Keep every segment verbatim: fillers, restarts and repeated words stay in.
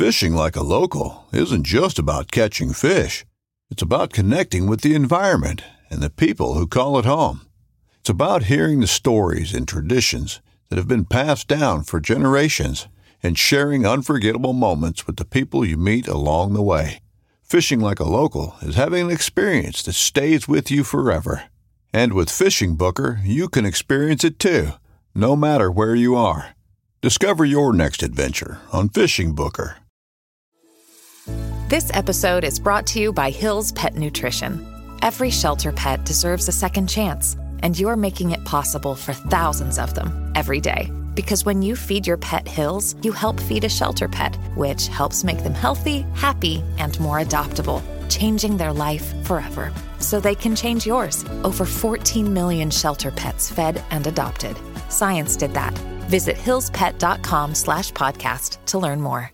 Fishing like a local isn't just about catching fish. It's about connecting with the environment and the people who call it home. It's about hearing the stories and traditions that have been passed down for generations and sharing unforgettable moments with the people you meet along the way. Fishing like a local is having an experience that stays with you forever. And with Fishing Booker, you can experience it too, no matter where you are. Discover your next adventure on Fishing Booker. This episode is brought to you by Hill's Pet Nutrition. Every shelter pet deserves a second chance, and you're making it possible for thousands of them every day. Because when you feed your pet Hill's, you help feed a shelter pet, which helps make them healthy, happy, and more adoptable, changing their life forever. So they can change yours. Over fourteen million shelter pets fed and adopted. Science did that. Visit hillspet.com slash podcast to learn more.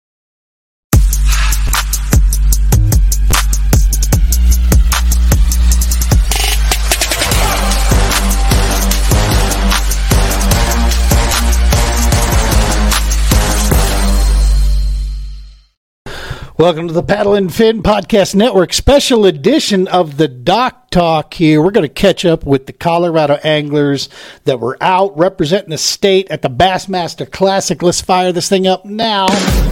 Welcome to the Paddle and Fin Podcast Network, special edition of the Dock Talk here. We're going to catch up with the Colorado anglers that were out representing the state at the Bassmaster Classic. Let's fire this thing up now.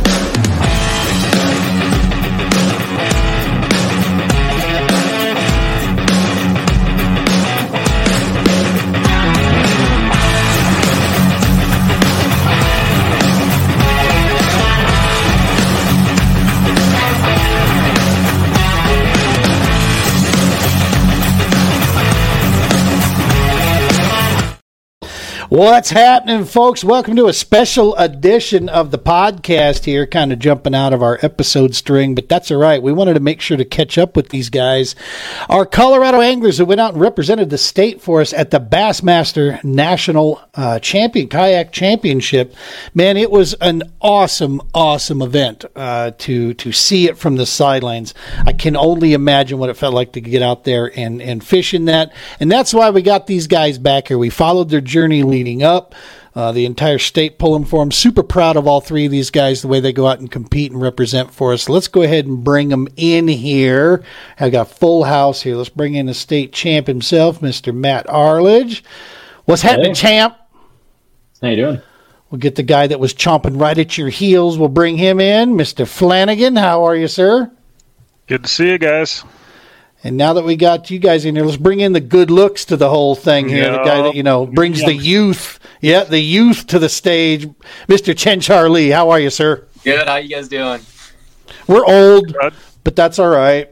What's happening, folks? Welcome to a special edition of the podcast here, kind of jumping out of our episode string, but that's all right. We wanted to make sure to catch up with these guys. Our Colorado anglers that went out and represented the state for us at the Bassmaster National uh, Champion Kayak Championship. Man, it was an awesome, awesome event uh, to to see it from the sidelines. I can only imagine what it felt like to get out there and, and fish in that, and that's why we got these guys back here. We followed their journey leading up, uh, the entire state pulling for them. Super proud of all three of these guys, the way they go out and compete and represent for us. Let's go ahead and bring them in here. I've got a full house here. Let's bring in the state champ himself, Mister Matt Arledge. What's happening, hey. Champ? How you doing? We'll get the guy that was chomping right at your heels. We'll bring him in, Mister Flanagan. How are you, sir? Good to see you guys. And now that we got you guys in here, let's bring in the good looks to the whole thing here. No. The guy that, you know, brings yeah. the youth, yeah, the youth to the stage. Mister Chenchar Lee, how are you, sir? Good. How you guys doing? We're old, Good. But that's all right.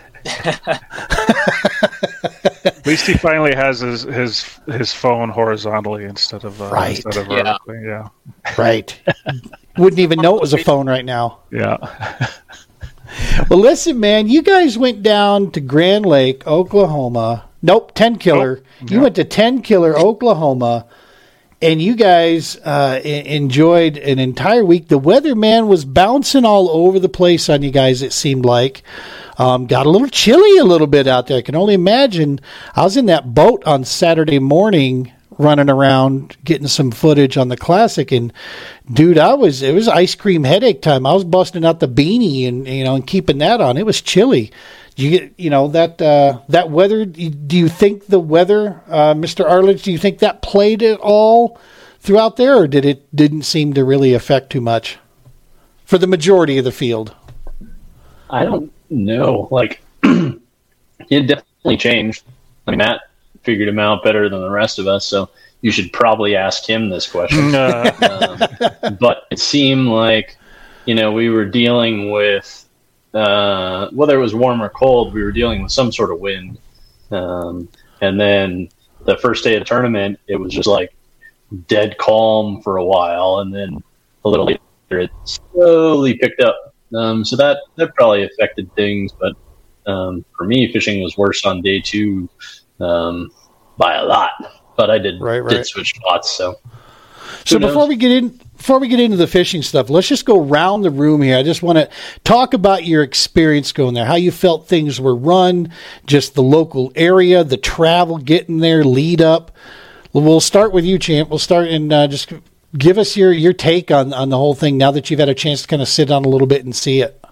At least he finally has his his, his phone horizontally instead of uh, right. instead of vertically. Yeah. yeah. Right. Wouldn't even know it was a phone right now. Yeah. Well, listen, man, you guys went down to Grand Lake, Oklahoma. Nope, Ten Killer. Oh, yeah. You went to Ten Killer, Oklahoma, and you guys uh, I- enjoyed an entire week. The weather, man, was bouncing all over the place on you guys, it seemed like. Um, got a little chilly a little bit out there. I can only imagine. I was in that boat on Saturday morning running around getting some footage on the Classic, and dude, I was it was ice cream headache time. I was busting out the beanie and you know and keeping that on. It was chilly. You get you know that uh, that weather. Do you think the weather, uh, Mister Arledge? Do you think that played at all throughout there, or did it didn't seem to really affect too much for the majority of the field? I don't know. Like it definitely changed. I mean, Matt figured him out better than the rest of us, so you should probably ask him this question. um, but it seemed like, you know, we were dealing with, uh, whether it was warm or cold, we were dealing with some sort of wind. Um, and then the first day of the tournament, it was just like dead calm for a while, and then a little later it slowly picked up. Um, so that, that probably affected things, but um, for me, fishing was worse on day two. Um, by a lot, but I did right, right. did switch spots. So, so before we get in, before we get into the fishing stuff, let's just go around the room here. I just want to talk about your experience going there, how you felt things were run, just the local area, the travel, getting there, lead up. We'll start with you, champ. We'll start and uh, just give us your, your take on, on the whole thing now that you've had a chance to kind of sit down a little bit and see it.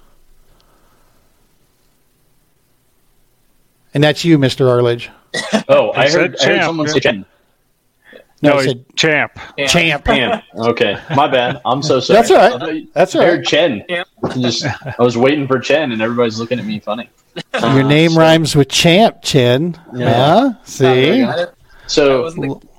And that's you, Mister Arledge. Oh, I heard, I heard champ. someone say Chen. No, No, I he's said champ. champ. Champ. Okay, my bad. I'm so sorry. That's all right. I thought you- That's all I right. heard Chen. Just, I was waiting for Chen, and everybody's looking at me funny. Your Uh, name so- rhymes with champ, Chen. Yeah. Huh? See? So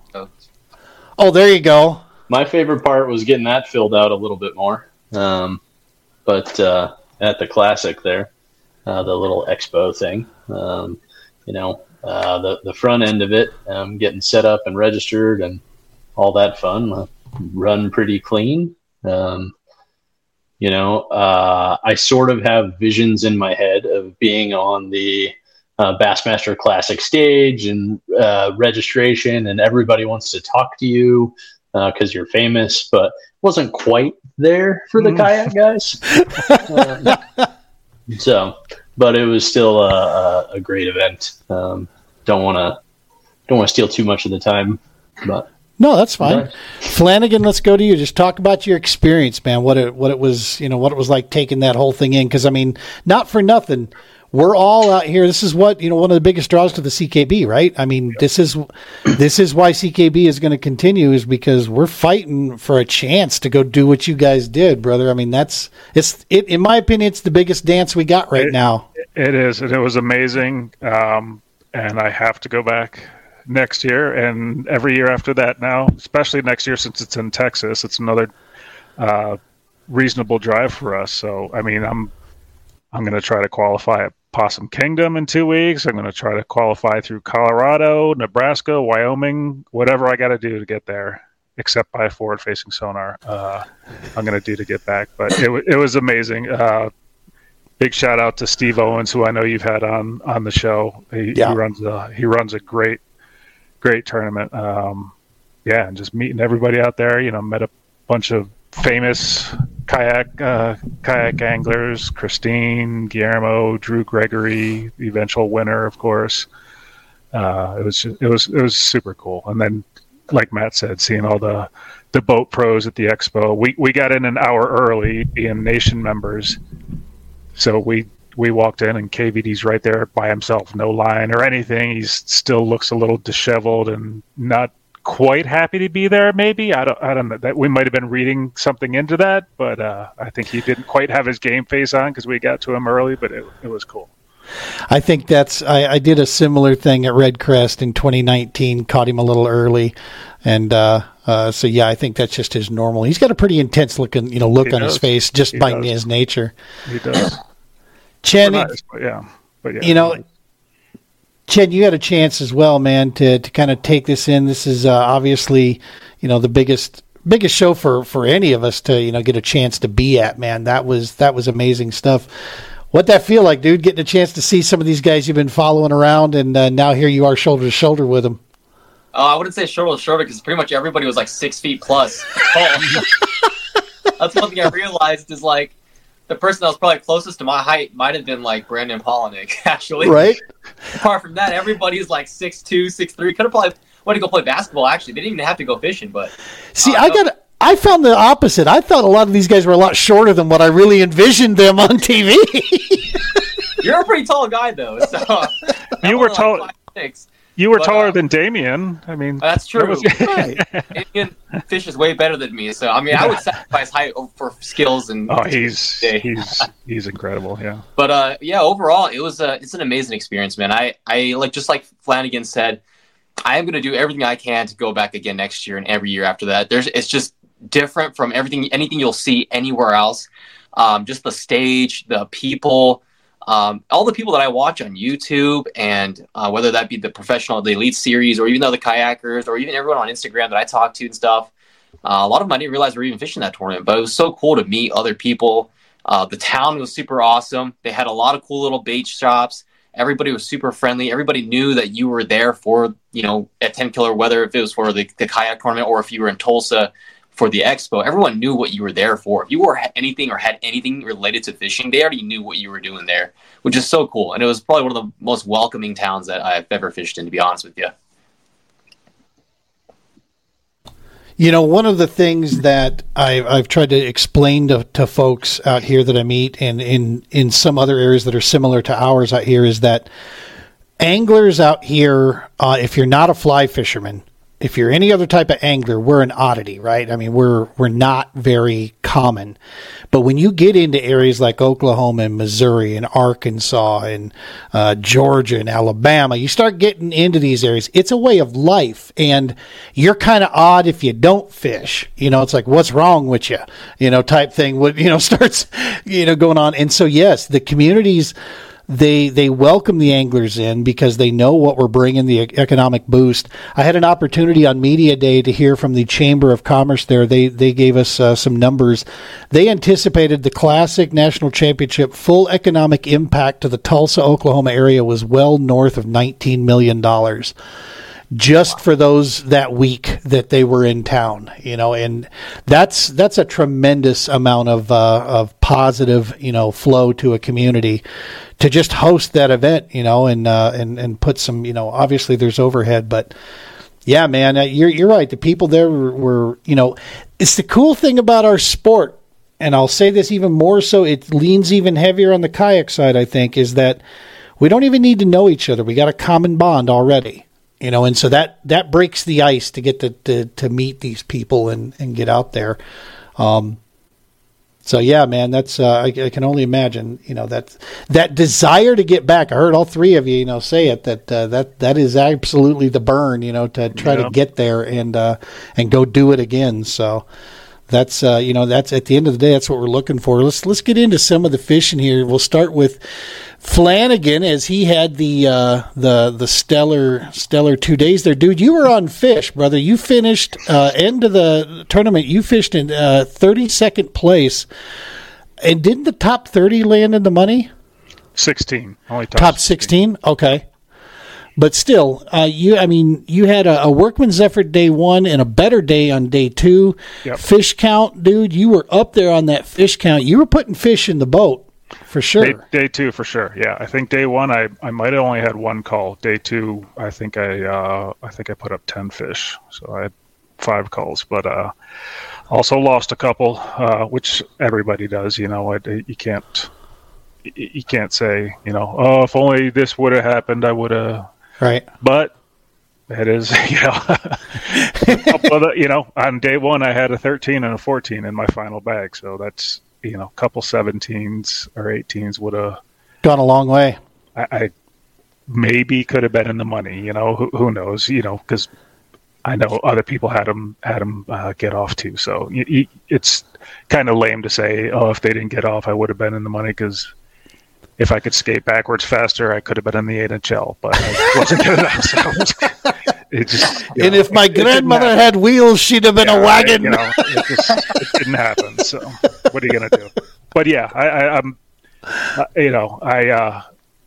Oh, there you go. my favorite part was getting that filled out a little bit more. Um, but uh, at the classic there, uh, the little expo thing, um, you know, uh, the the front end of it, um, getting set up and registered and all that fun, uh, run pretty clean. Um, you know, uh, I sort of have visions in my head of being on the uh, Bassmaster Classic stage and uh, registration, and everybody wants to talk to you because uh, you're famous, but wasn't quite there for the kayak guys. Uh, so, but it was still a, a, a great event. Um, don't want to don't want to steal too much of the time, but No, that's fine. Nice. Flanagan, let's go to you. Just talk about your experience, man. What it what it was, you know, what it was like taking that whole thing in. Because I mean, not for nothing, we're all out here. This is what, you know, one of the biggest draws to the C K B, right? I mean, this is this is why C K B is going to continue, is because we're fighting for a chance to go do what you guys did, brother. I mean, that's it's it. In my opinion, it's the biggest dance we got right It- now. It is, and it was amazing. Um, and I have to go back next year and every year after that now, especially next year since it's in Texas. It's another uh, reasonable drive for us. So, I mean, I'm I'm going to try to qualify at Possum Kingdom in two weeks. I'm going to try to qualify through Colorado, Nebraska, Wyoming, whatever I got to do to get there, except by forward-facing sonar. Uh, I'm going to do to get back. But it, wa- it was amazing. Uh, Big shout out to Steve Owens, who I know you've had on, on the show. He, Yeah. he runs a he runs a great great tournament. Um, yeah, and just meeting everybody out there. You know, met a bunch of famous kayak uh, kayak anglers: Christine, Guillermo, Drew Gregory, the eventual winner, of course. Uh, it was just, it was it was super cool. And then, like Matt said, seeing all the the boat pros at the expo. We we got in an hour early, being nation members. So we we walked in and K V D's right there by himself, no line or anything. He still looks a little disheveled and not quite happy to be there. Maybe I don't I don't know that we might have been reading something into that, but uh, I think he didn't quite have his game face on because we got to him early. But it it was cool. I think that's I, I did a similar thing at Red Crest in twenty nineteen, caught him a little early, and uh, uh, so yeah, I think that's just his normal. He's got a pretty intense looking, you know, look He on his does. face just He by does. his nature. He does. Chen, Nice, but yeah, but yeah, you know, Chen, you had a chance as well, man, to to kind of take this in. This is uh, obviously, you know, the biggest biggest show for for any of us to, you know, get a chance to be at. Man, that was that was amazing stuff. What'd that feel like, dude? Getting a chance to see some of these guys you've been following around, and uh, now here you are, shoulder to shoulder with them. Uh, I wouldn't say shoulder to shoulder because pretty much everybody was like six feet plus tall. That's one thing I realized is like the person that was probably closest to my height might have been like Brandon Polinick, actually. Right? Apart from that, everybody's like six two, six three. Could have probably went to go play basketball, actually. They didn't even have to go fishing, but See, Uh, I got. I found the opposite. I thought a lot of these guys were a lot shorter than what I really envisioned them on T V. you're a pretty tall guy, though. So You I'm were only, tall- Like five, six. you were but, taller uh, than Damien. I mean, That's true. that was- Right. Damien fishes way better than me, so I mean, I would sacrifice height for skills and. oh, he's Yeah. he's he's incredible. Yeah. But uh, yeah, overall, it was a it's an amazing experience, man. I, I like just like Flanagan said, I am going to do everything I can to go back again next year and every year after that. There's it's just different from everything anything you'll see anywhere else. Um, just the stage, the people, um, all the people that I watch on YouTube, and uh, whether that be the professional, the elite series, or even though the kayakers, or even everyone on Instagram that I talk to and stuff. Uh, a lot of them I didn't realize were even fishing that tournament, but it was so cool to meet other people. Uh, the town was super awesome. They had a lot of cool little bait shops. Everybody was super friendly. Everybody knew that you were there for, you know, at ten killer, whether if it was for the, the kayak tournament or if you were in Tulsa for the expo. Everyone knew what you were there for. If you were anything or had anything related to fishing, they already knew what you were doing there, which is so cool. And it was probably one of the most welcoming towns that I've ever fished in, to be honest with you. You know, one of the things that I've, I've tried to explain to, to folks out here that I meet and in, in some other areas that are similar to ours out here is that anglers out here, uh, if you're not a fly fisherman, if you're any other type of angler, we're an oddity, right? I mean, we're we're not very common. But when you get into areas like Oklahoma and Missouri and Arkansas and uh, Georgia and Alabama, you start getting into these areas. It's a way of life, and you're kind of odd if you don't fish. You know, it's like, what's wrong with you? You know, type thing. What you know starts, you know, going on. And so, yes, the communities. They they welcome the anglers in because they know what we're bringing, the economic boost. I had an opportunity on Media Day to hear from the Chamber of Commerce there. They they gave us uh, some numbers. They anticipated the Classic National Championship full economic impact to the Tulsa, Oklahoma area was well north of nineteen million dollars. Just for those that week that they were in town, you know, and that's that's a tremendous amount of uh, of positive, you know, flow to a community to just host that event, you know, and uh, and and put some, you know, obviously there's overhead, but yeah, man, you're you're right. The people there were, were, you know, it's the cool thing about our sport, and I'll say this even more so. It leans even heavier on the kayak side, I think, is that we don't even need to know each other. We got a common bond already. You know, and so that, that breaks the ice to get to, to, to meet these people and, and get out there. Um, so yeah, man, that's, uh, I, I can only imagine, you know, that, that desire to get back. I heard all three of you, you know, say it, that, uh, that, that is absolutely the burn, you know, to try yeah. to get there and, uh, and go do it again. So that's, uh, you know, that's at the end of the day, that's what we're looking for. Let's, let's get into some of the fishing here. We'll start with Flanagan, as he had the uh, the the stellar stellar two days there, dude. You were on fish, brother. You finished uh, end of the tournament. You fished in uh, thirty-second place, and didn't the top thirty land in the money? Sixteen, only top, top sixteen. Okay, but still, uh, you. I mean, you had a, a workman's effort day one and a better day on day two. Yep. Fish count, dude. You were up there on that fish count. You were putting fish in the boat. For sure. Day, day two, for sure. Yeah, I think day one, I, I might have only had one call. Day two, I think I uh, I think I put up ten fish, so I had five calls. But uh, also lost a couple, uh, which everybody does. You know, it, it, you can't you can't say, you know, oh, if only this would have happened, I would have. Right. But it is, you know, the, you know, on day one, I had a thirteen and a fourteen in my final bag, so that's. You know, a couple seventeens or eighteens would have gone a long way. I, I maybe could have been in the money. You know, who, who knows? You know, because I know other people had them had them uh, get off too. So you, you, it's kind of lame to say, oh, if they didn't get off, I would have been in the money. Because if I could skate backwards faster, I could have been in the N H L. But I wasn't good enough. So it just, and know, if my it, grandmother it had wheels, she'd have been yeah, a wagon. Right, you know, it, just, it didn't happen. So what are you gonna do? But yeah, I, I, I'm, uh, you know, I, uh,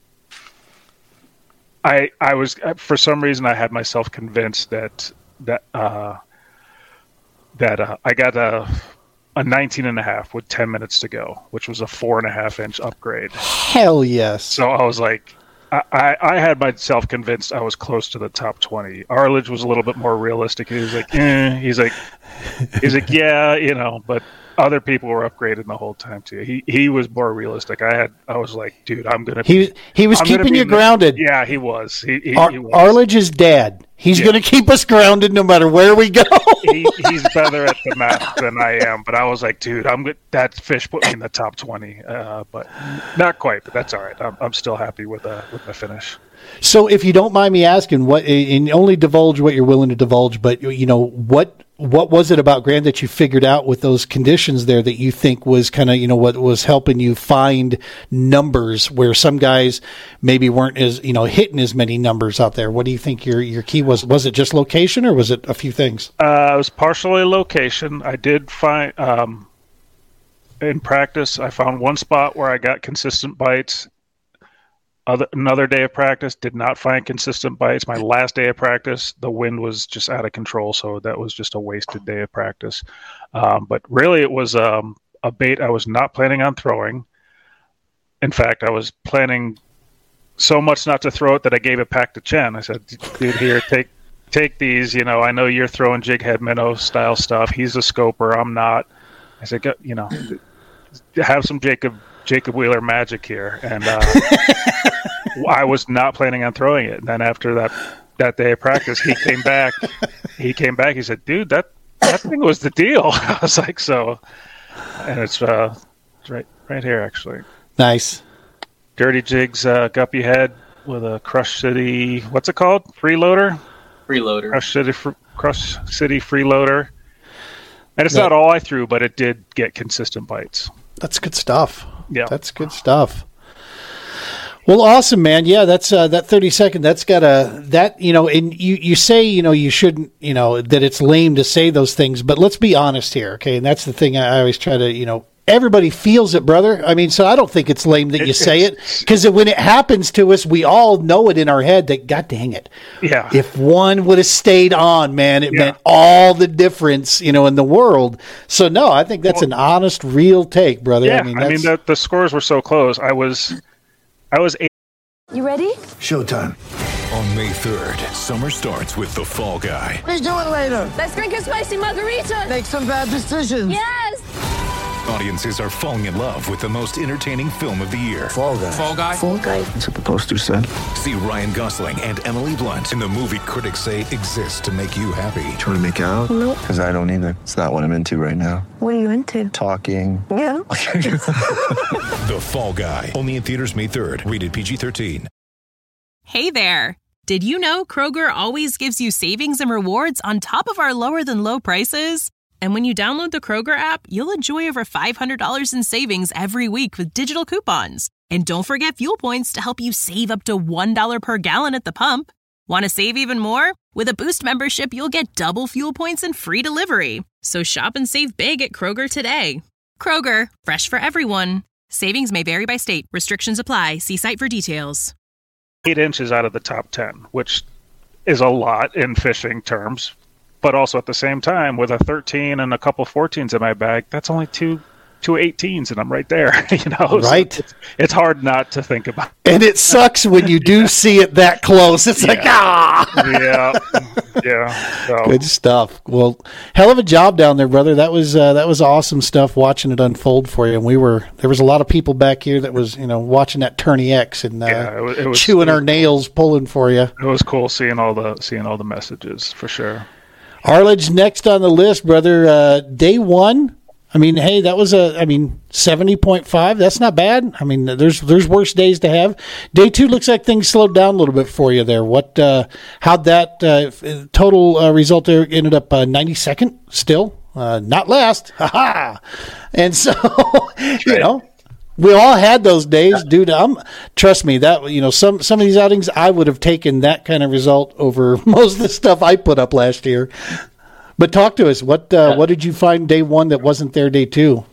I, I was for some reason I had myself convinced that that uh, that uh, I got a a nineteen and a half with ten minutes to go, which was a four and a half inch upgrade. Hell yes. So I was like. I, I had myself convinced I was close to the top twenty. Arledge was a little bit more realistic. He was like, eh. He's like, he's like, yeah, you know. But other people were upgrading the whole time too. He he was more realistic. I had, I was like, dude, I'm gonna. He be, he was I'm keeping you the, grounded. Yeah, he was. He, he, Ar- he was. Arledge's dad. He's Yeah. going to keep us grounded no matter where we go. he, he's better at the math than I am. But I was like, dude, I'm good. That fish put me in the top twenty. Uh, but not quite. But that's all right. I'm I'm still happy with uh with my finish. So, if you don't mind me asking, what and only divulge what you're willing to divulge, but you know what what was it about Grand that you figured out with those conditions there that you think was kind of you know what was helping you find numbers where some guys maybe weren't as you know hitting as many numbers out there? What do you think your your key was? Was it just location or was it a few things? Uh, it was partially location. I did find um, in practice. I found one spot where I got consistent bites. Other, another day of practice, did not find consistent bites. My last day of practice, the wind was just out of control, so that was just a wasted day of practice. Um, but really, it was um, a bait I was not planning on throwing. In fact, I was planning so much not to throw it that I gave it back to Chen. I said, dude, here, take take these. You know, I know you're throwing jig head minnow style stuff. He's a scoper. I'm not. I said, go, you know, have some Jacob Jacob Wheeler magic here. And uh, I was not planning on throwing it. And then after that that day of practice, he came back. He came back. He said, "Dude, that that thing was the deal." I was like, "So," and it's uh, it's right right here actually. Nice. Dirty Jigs uh, guppy head with a Crush City. What's it called? Freeloader. Freeloader. Crush City. Fr- Crush City Freeloader. And it's that, not all I threw, but it did get consistent bites. That's good stuff. Yeah, that's good stuff. Well, awesome, man. Yeah, that's uh, that thirty second. That's got a that you know, and you you say you know you shouldn't you know that it's lame to say those things, but let's be honest here, okay? And that's the thing I always try to you know. Everybody feels it, brother. I mean, so I don't think it's lame that you say it, because when it happens to us, we all know it in our head that, God dang it. Yeah. If one would have stayed on, man, it yeah. meant all the difference, you know, in the world. So, no, I think that's well, an honest, real take, brother. Yeah, I mean, I mean the, the scores were so close. I was, I was eight. You ready? Showtime. On May third, summer starts with The Fall Guy. Let's do it later. Let's drink a spicy margarita. Make some bad decisions. Yes. Audiences are falling in love with the most entertaining film of the year. Fall Guy. Fall Guy? Fall Guy. That's what the poster said. See Ryan Gosling and Emily Blunt in the movie critics say exists to make you happy. Trying to make it out? Nope. Because I don't either. It's not what I'm into right now. What are you into? Talking. Yeah. The Fall Guy. Only in theaters May third. Rated P G thirteen. Hey there. Did you know Kroger always gives you savings and rewards on top of our lower than low prices? And when you download the Kroger app, you'll enjoy over five hundred dollars in savings every week with digital coupons. And don't forget fuel points to help you save up to one dollar per gallon at the pump. Want to save even more? With a Boost membership, you'll get double fuel points and free delivery. So shop and save big at Kroger today. Kroger, fresh for everyone. Savings may vary by state. Restrictions apply. See site for details. Eight inches out of the top ten, which is a lot in fishing terms. But also at the same time, with a thirteen and a couple fourteens in my bag, that's only two two eighteens, and I'm right there. You know, right? So it's, it's hard not to think about. And it sucks when you do see it that close. It's yeah. like ah, yeah, yeah. So. Good stuff. Well, hell of a job down there, brother. That was uh, that was awesome stuff. Watching it unfold for you, and we were there was a lot of people back here that was you know watching that Tourney X and uh, yeah, it was, it was, chewing it was, our nails, pulling for you. It was cool seeing all the seeing all the messages for sure. Arledge next on the list, brother. Uh, day one. I mean, hey, that was a. I mean, seventy point five. That's not bad. I mean, there's there's worse days to have. Day two looks like things slowed down a little bit for you there. What? Uh, how'd that uh, total uh, result there ended up uh, ninety-second still, uh, not last. Ha ha. And so, you know. We all had those days, dude. I'm trust me that you know some some of these outings I would have taken that kind of result over most of the stuff I put up last year. But talk to us. What uh, what did you find day one that wasn't there day two?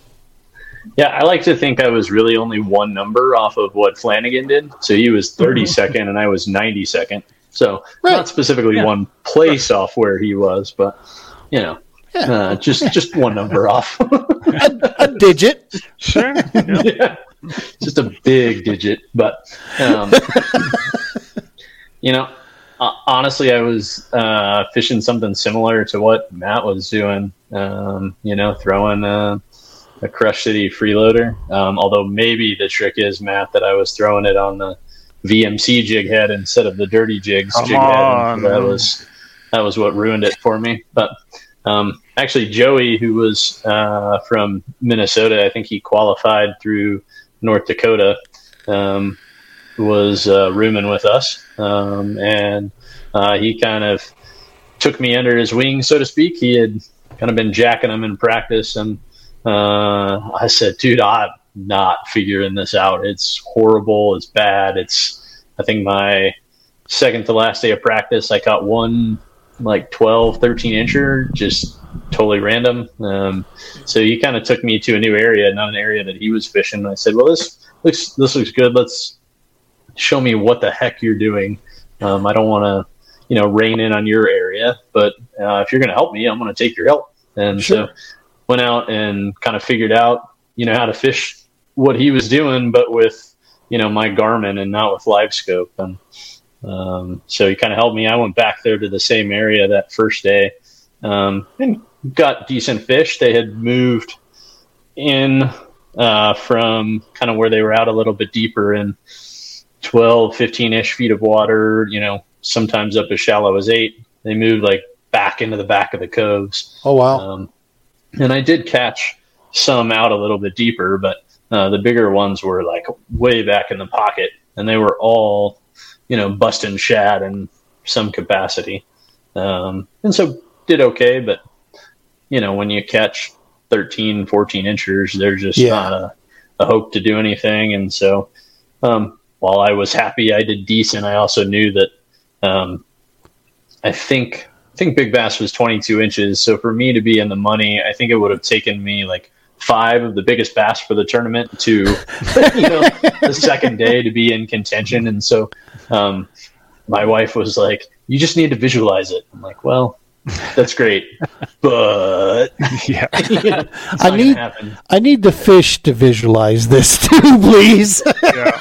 Yeah, I like to think I was really only one number off of what Flanagan did. So he was thirty-second and I was ninety-second. So right. not specifically yeah. one place off where he was, but you know. Yeah. Uh, just just one number off. a, a digit. Sure. Yeah. Yeah. Just a big digit. But, um, you know, uh, honestly, I was uh, fishing something similar to what Matt was doing, um, you know, throwing a, a Crush City freeloader. Um, although maybe the trick is, Matt, that I was throwing it on the V M C jig head instead of the Dirty Jigs Come jig on. head. That was, that was what ruined it for me. But Um, actually, Joey, who was uh, from Minnesota, I think he qualified through North Dakota, um, was uh, rooming with us. Um, and uh, he kind of took me under his wing, so to speak. He had kind of been jacking them in practice. And uh, I said, dude, I'm not figuring this out. It's horrible. It's bad. It's, I think my second to last day of practice, I caught one like twelve, thirteen incher, just totally random. Um, so he kind of took me to a new area, not an area that he was fishing. And I said, well, this looks, this looks good. Let's show me what the heck you're doing. Um, I don't want to, you know, rein in on your area, but uh, if you're going to help me, I'm going to take your help. And sure. So went out and kind of figured out, you know, how to fish what he was doing, but with, you know, my Garmin and not with Live Scope. And Um, so he kind of helped me. I went back there to the same area that first day, um, and got decent fish. They had moved in uh, from kind of where they were out a little bit deeper in twelve, fifteen-ish feet of water, you know, sometimes up as shallow as eight. They moved like back into the back of the coves. Oh, wow. Um, and I did catch some out a little bit deeper, but uh, the bigger ones were like way back in the pocket, and they were all, you know, busting shad in some capacity. Um, and so did okay, but, you know, when you catch thirteen, fourteen inchers, they're just Yeah. not a, a hope to do anything. And so um, while I was happy I did decent, I also knew that um, I think I think Big Bass was twenty-two inches. So for me to be in the money, I think it would have taken me like five of the biggest bass for the tournament to, you know, the second day to be in contention. And so um, my wife was like, you just need to visualize it. I'm like, well, that's great, but yeah, you know, it's I not need gonna happen. I need the fish to visualize this too, please. Yeah.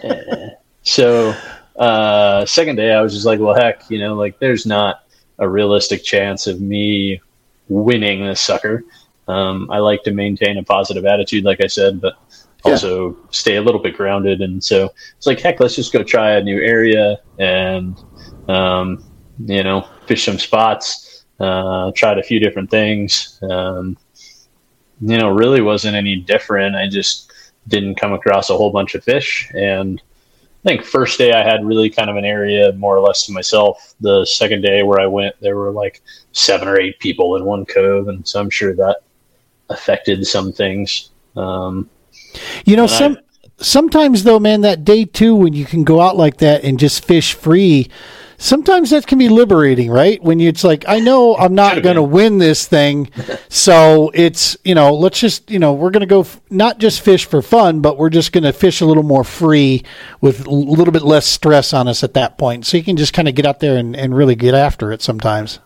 So uh, second day, I was just like, well, heck, you know, like there's not a realistic chance of me winning this sucker. Um, I like to maintain a positive attitude, like I said, but also yeah. stay a little bit grounded. And so it's like, heck, let's just go try a new area and, um, you know, fish some spots, uh, tried a few different things. Um, you know, really wasn't any different. I just didn't come across a whole bunch of fish. And I think first day I had really kind of an area more or less to myself. The second day where I went, there were like seven or eight people in one cove. And so I'm sure that affected some things. Um, you know, some, I, sometimes though, man, that day two, when you can go out like that and just fish free, sometimes that can be liberating, right? When you, it's like, I know I'm not going to win this thing. So it's, you know, let's just, you know, we're going to go f- not just fish for fun, but we're just going to fish a little more free with a little bit less stress on us at that point. So you can just kind of get out there and, and really get after it sometimes.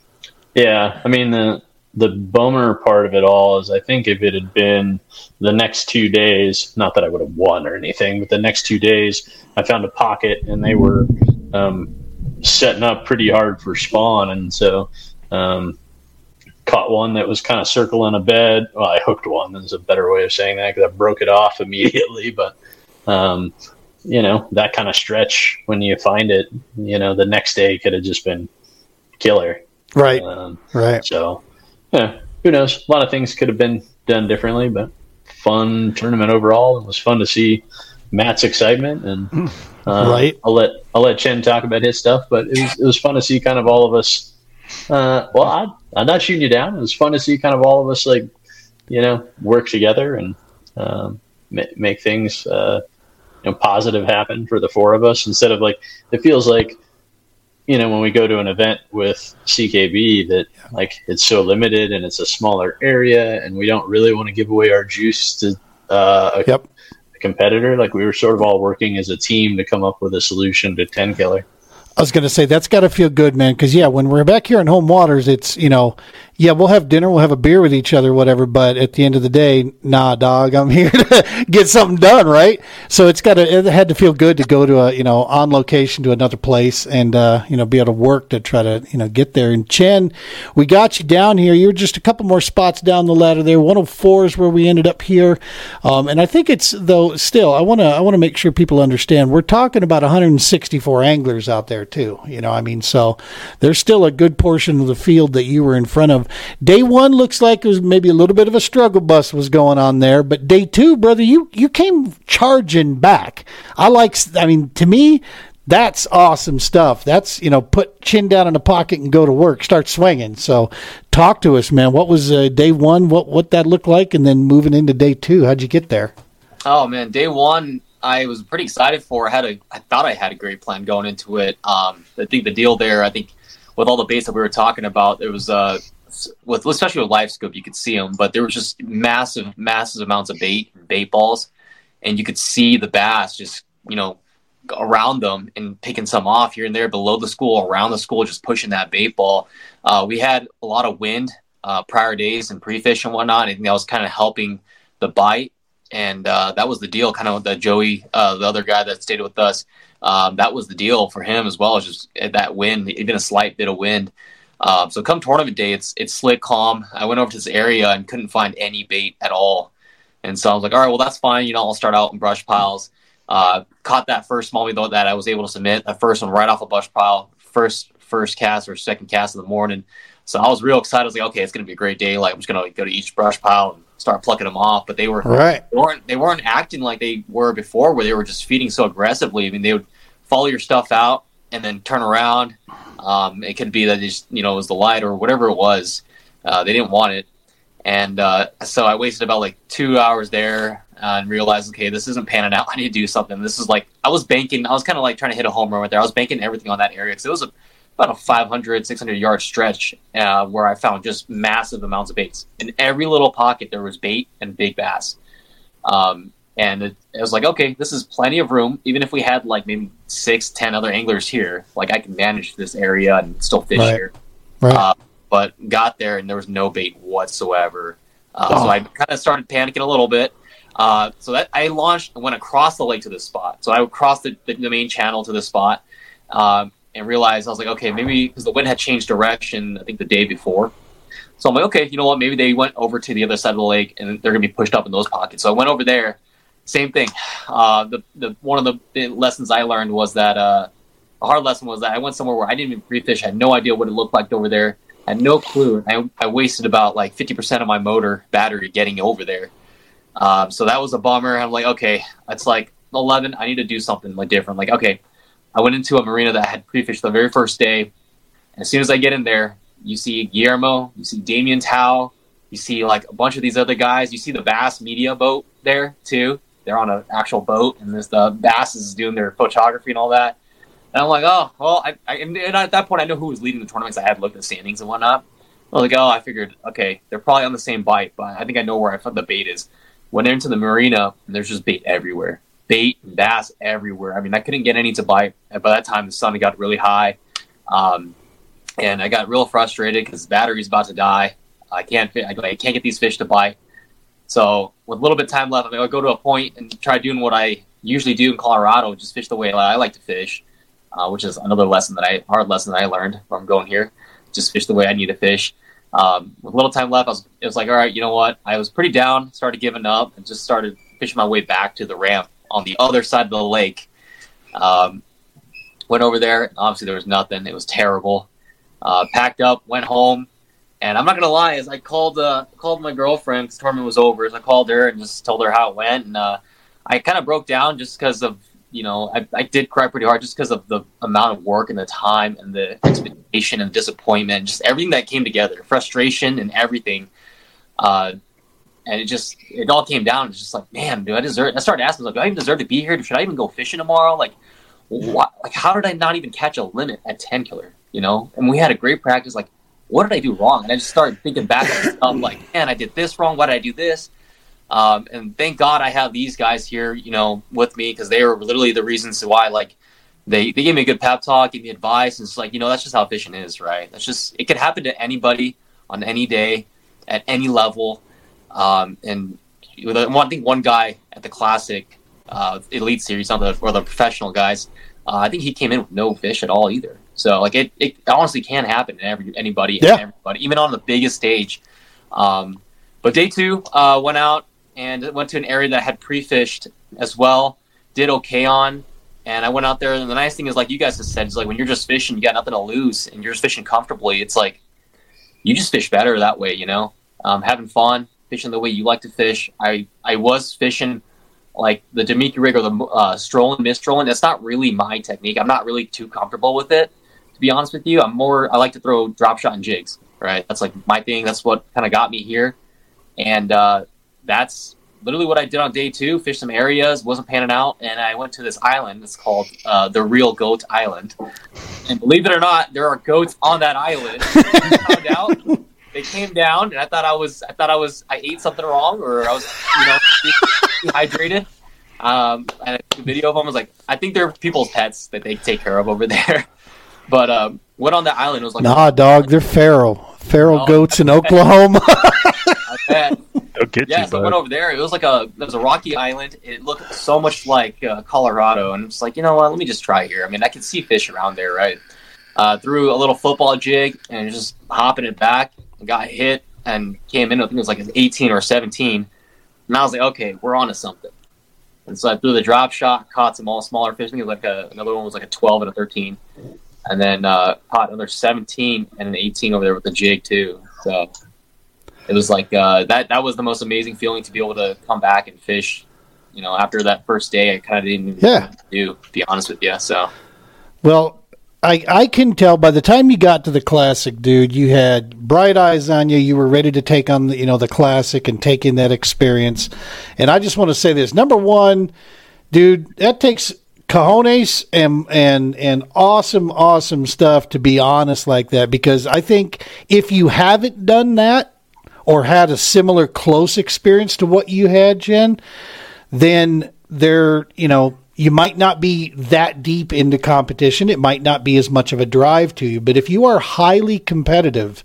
Yeah. I mean, the, the bummer part of it all is I think if it had been the next two days, not that I would have won or anything, but the next two days I found a pocket and they were, um, setting up pretty hard for spawn, and so um, caught one that was kind of circling a bed. Well, I hooked one. There's a better way of saying that because I broke it off immediately. But um, you know, that kind of stretch when you find it, you know, the next day could have just been killer. Right. Um, right. So yeah, who knows? A lot of things could have been done differently, but fun tournament overall. It was fun to see Matt's excitement and. Uh, right. I'll let I'll let Chen talk about his stuff, but it was it was fun to see kind of all of us. Uh, well, I, I'm not shooting you down. It was fun to see kind of all of us like, you know, work together and um, ma- make things uh, you know, positive happen for the four of us instead of like it feels like, you know, when we go to an event with C K B that like it's so limited and it's a smaller area and we don't really want to give away our juice to uh, a, yep. competitor. Like we were sort of all working as a team to come up with a solution to ten killer. I was going to say that's got to feel good, man. Because yeah, when we're back here in home waters, it's, you know, yeah, we'll have dinner, we'll have a beer with each other, whatever. But at the end of the day, nah, dog, I'm here to get something done, right? So it's got to, it had to feel good to go to a, you know, on location to another place and uh, you know, be able to work to try to, you know, get there. And Chen, we got you down here. You were just a couple more spots down the ladder there. one oh four is where we ended up here, um, and I think it's though still. I want to, I want to make sure people understand. We're talking about one hundred sixty-four anglers out there too. You know, I mean, so there's still a good portion of the field that you were in front of. Day one looks like it was maybe a little bit of a struggle bus was going on there, but day two, brother, you, you came charging back. I like, I mean, to me, that's awesome stuff. That's, you know, put chin down in the pocket and go to work, start swinging. So talk to us, man. What was uh, day one, what, what that looked like, and then moving into day two, how'd you get there? Oh, man, day one, I was pretty excited for. I had a, I thought I had a great plan going into it. Um, I think the deal there, I think with all the baits that we were talking about, it was, uh, with especially with live scope, you could see them, but there was just massive, massive amounts of bait, bait balls, and you could see the bass just, you know, around them and picking some off here and there below the school, around the school, just pushing that bait ball. Uh, we had a lot of wind uh, prior days and pre-fish and whatnot. I think that was kind of helping the bite. and uh, that was the deal. Kind of the Joey, uh, the other guy that stayed with us. Um, that was the deal for him as well. As just that wind, even a slight bit of wind. Uh, so come tournament day, it's it's slick, calm. I went over to this area and couldn't find any bait at all. And so I was like, all right, well, that's fine. You know, I'll start out in brush piles. Uh, caught that first smallmouth though that I was able to submit. The first one right off a brush pile, first first cast or second cast of the morning. So I was real excited. I was like, okay, it's going to be a great day. Like I'm just going to go to each brush pile and start plucking them off. But they were right. they weren't they weren't acting like they were before, where they were just feeding so aggressively. I mean, they would follow your stuff out and then turn around. Um, it could be that they just, you know, it was the light or whatever it was. Uh, they didn't want it. And uh, so I wasted about like two hours there uh, and realized, okay, this isn't panning out. I need to do something. This is like, I was banking, I was kind of like trying to hit a home run right there. I was banking everything on that area because it was a, about a five hundred, six hundred yard stretch uh, where I found just massive amounts of baits. In every little pocket, there was bait and big bass. Um, and it, it was like, okay, this is plenty of room. Even if we had like maybe six, ten other anglers here, like I can manage this area and still fish right. here. Right. Uh, but got there and there was no bait whatsoever. Uh, oh. So I kind of started panicking a little bit. Uh, so that I launched and went across the lake to this spot. So I crossed the, the, the main channel to this spot um, and realized I was like, okay, maybe because the wind had changed direction, I think the day before. So I'm like, okay, you know what? Maybe they went over to the other side of the lake and they're going to be pushed up in those pockets. So I went over there. Same thing. Uh, the the one of the, the lessons I learned was that uh, a hard lesson was that I went somewhere where I didn't even pre-fish. I had no idea what it looked like over there. I had no clue. I, I wasted about like fifty percent of my motor battery getting over there. Um, so that was a bummer. I'm like, okay, it's like eleven. I need to do something like different. Like, okay, I went into a marina that had pre-fished the very first day. And as soon as I get in there, you see Guillermo, you see Damien Tao, you see like a bunch of these other guys. You see the Bass Media boat there too. They're on an actual boat, and there's the Bass is doing their photography and all that. And I'm like, oh, well, I, I, and at that point, I know who was leading the tournament because I had looked at the standings and whatnot. I was like, oh, I figured, okay, they're probably on the same bite, but I think I know where I found the bait is. Went into the marina, and there's just bait everywhere. Bait and bass everywhere. I mean, I couldn't get any to bite. And by that time, the sun had got really high. Um, and I got real frustrated because the battery's about to die. I can't, I can't get these fish to bite. So with a little bit of time left, I mean, I'll go to a point and try doing what I usually do in Colorado, just fish the way I like to fish, uh, which is another lesson that I, hard lesson that I learned from going here. Just fish the way I need to fish. Um, with a little time left, I was, it was like, all right, you know what? I was pretty down, started giving up, and just started fishing my way back to the ramp on the other side of the lake. Um, went over there, and obviously there was nothing. It was terrible. Uh, packed up, went home. And I'm not gonna lie, as I called uh, called my girlfriend because the tournament was over, as I called her and just told her how it went, and uh, I kind of broke down just because of, you know, I, I did cry pretty hard just because of the amount of work and the time and the expectation and disappointment, just everything that came together, frustration and everything, uh, and it just it all came down. It's just like, man, do I deserve? I started asking, like, do I even deserve to be here? Should I even go fishing tomorrow? Like, what? Like, how did I not even catch a limit at ten killer? You know, and we had a great practice, like. What did I do wrong? And I just started thinking back on stuff like, man, I did this wrong. Why did I do this? Um, and thank God I have these guys here, you know, with me because they were literally the reasons why, like, they, they gave me a good pep talk, gave me advice. And it's like, you know, that's just how fishing is, right? That's just, it could happen to anybody on any day at any level. Um, and I think one guy at the Classic uh, Elite Series, not the, or the professional guys, uh, I think he came in with no fish at all either. So, like, it, it honestly can happen to every, anybody yeah. and everybody, even on the biggest stage. Um, but day two, uh, went out and went to an area that had pre-fished as well, did okay on. And I went out there, and the nice thing is, like you guys have said, is like when you're just fishing, you got nothing to lose, and you're just fishing comfortably. It's like you just fish better that way, you know? Um, having fun, fishing the way you like to fish. I, I was fishing like the Demiki rig or the uh, strolling, mistrolling. That's not really my technique. I'm not really too comfortable with it. To be honest with you, I'm more, I like to throw drop shot and jigs, right? That's like my thing. That's what kind of got me here. And uh, that's literally what I did on day two, fished some areas, wasn't panning out. And I went to this island. It's called uh, the Real Goat Island. And believe it or not, there are goats on that island. I found out, they came down and I thought I was, I thought I was, I ate something wrong or I was, you know, dehydrated. Um, and I took a video of them. I was like, I think they're people's pets that they take care of over there. But um, went on that island. It was like, nah, dog, they're feral. Feral no, goats in Oklahoma. I bet. They'll get yeah, you, so I bud. went over there. It was like a it was a rocky island. It looked so much like uh, Colorado, and it's like, you know what? Let me just try here. I mean, I can see fish around there, right? Uh, threw a little football jig and just hopping it back. Got hit and came in. I think it was like an eighteen or seventeen, and I was like, okay, we're on to something. And so I threw the drop shot, caught some all smaller fish. I think it was like a, another one was like a twelve and a thirteen, and then uh, caught another seventeen and an eighteen over there with the jig too. So it was like uh, that. That was the most amazing feeling to be able to come back and fish. You know, after that first day, I kind of didn't even Yeah. know what to do, to be honest with you. So Well, I, I can tell by the time you got to the Classic, dude, you had bright eyes on you. You were ready to take on the, you know, the Classic and take in that experience. And I just want to say this. Number one, dude, that takes cojones and, and, and awesome, awesome stuff to be honest like that. Because I think if you haven't done that or had a similar close experience to what you had, Jen, then there, you know, you might not be that deep into competition. It might not be as much of a drive to you. But if you are highly competitive,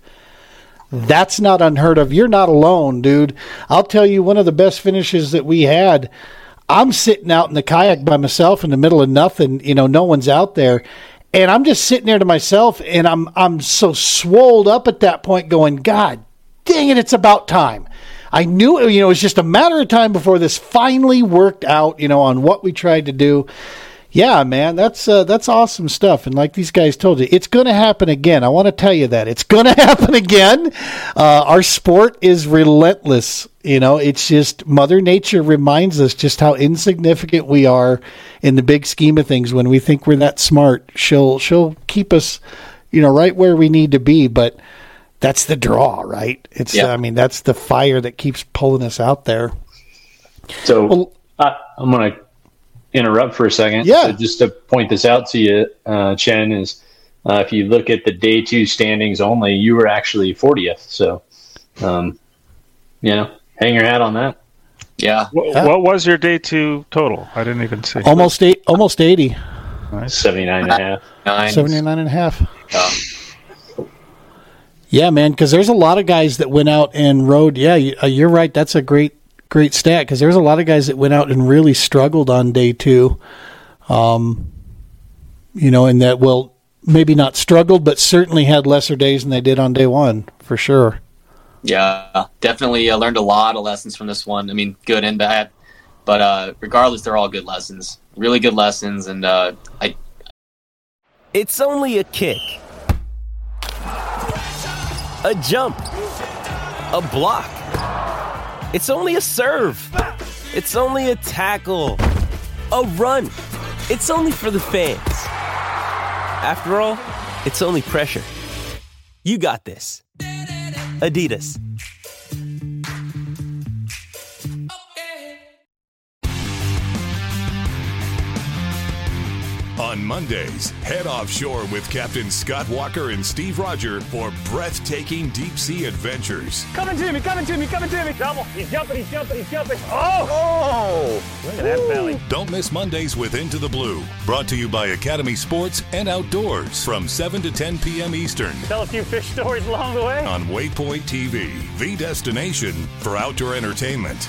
that's not unheard of. You're not alone, dude. I'll tell you, one of the best finishes that we had, I'm sitting out in the kayak by myself in the middle of nothing. You know, no one's out there. And I'm just sitting there to myself, and I'm I'm so swolled up at that point going, God dang it, it's about time. I knew, you know, it was just a matter of time before this finally worked out, you know, on what we tried to do. Yeah, man, that's uh, that's awesome stuff. And like these guys told you, it's going to happen again. I want to tell you that. It's going to happen again. Uh, our sport is relentless. You know, it's just Mother Nature reminds us just how insignificant we are in the big scheme of things. When we think we're that smart, she'll she'll keep us, you know, right where we need to be. But that's the draw, right? It's, Yeah. I mean, that's the fire that keeps pulling us out there. So Well- uh, I'm going to interrupt for a second. Yeah. So just to point this out to you, uh, Chen, is uh, if you look at the day two standings only, you were actually fortieth. So, um, you know, hang your hat on that. yeah, What, Yeah. what was your day two total? I didn't even see. Almost eight, almost eighty, seventy-nine and a half. nine. seventy-nine and a half. Yeah. Yeah, man, because there's a lot of guys that went out and rode. Yeah, you, uh, you're right. That's a great, great stat because there's a lot of guys that went out and really struggled on day two. Um, you know, and that, well, maybe not struggled, but certainly had lesser days than they did on day one, for sure. Yeah, definitely uh, learned a lot of lessons from this one. I mean, good and bad, but uh, regardless, they're all good lessons. Really good lessons, and uh, I. It's only a kick, a jump, a block. It's only a serve. It's only a tackle, a run. It's only for the fans. After all, it's only pressure. You got this. Adidas. On Mondays, head offshore with Captain Scott Walker and Steve Roger for breathtaking deep-sea adventures. Coming to me, coming to me, coming to me. Double. He's jumping, he's jumping, he's jumping. Oh! Oh! Look at that belly. Don't miss Mondays with Into the Blue, brought to you by Academy Sports and Outdoors from seven to ten p.m. Eastern Tell a few fish stories along the way. on Waypoint T V, the destination for outdoor entertainment.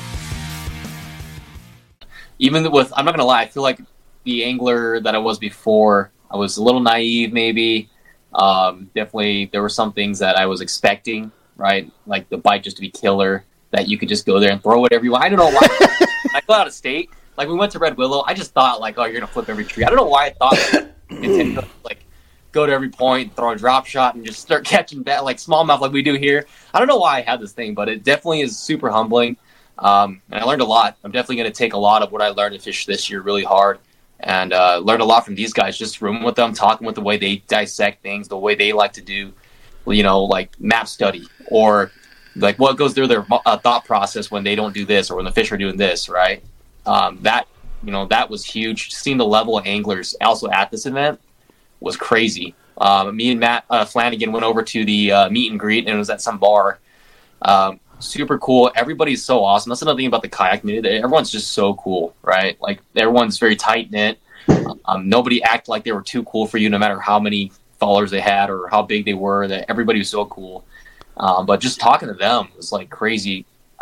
Even with, I'm not gonna lie, I feel like the angler that I was before, I was a little naive, maybe. Um, definitely, there were some things that I was expecting, right? Like the bite just to be killer, that you could just go there and throw whatever you want. I don't know why. I go out of state, like we went to Red Willow. I just thought like, oh, you're gonna flip every tree. I don't know why I thought like, like go to every point, throw a drop shot, and just start catching bat like smallmouth like we do here. I don't know why I had this thing, but it definitely is super humbling. Um, and I learned a lot. I'm definitely going to take a lot of what I learned to fish this year really hard, and uh, learned a lot from these guys. Just rooming with them, talking with the way they dissect things, the way they like to do, you know, like map study, or like what goes through their uh, thought process when they don't do this or when the fish are doing this, right? Um, that, you know, that was huge. Seeing the level of anglers also at this event was crazy. Um, me and Matt uh, Flanagan went over to the uh, meet and greet, and it was at some bar. Um, super cool. Everybody's so awesome. That's another thing about the kayak community. Everyone's just so cool, right? Like everyone's very tight knit. Um, nobody acted like they were too cool for you, no matter how many followers they had or how big they were. That everybody was so cool. Um, but just talking to them was like crazy.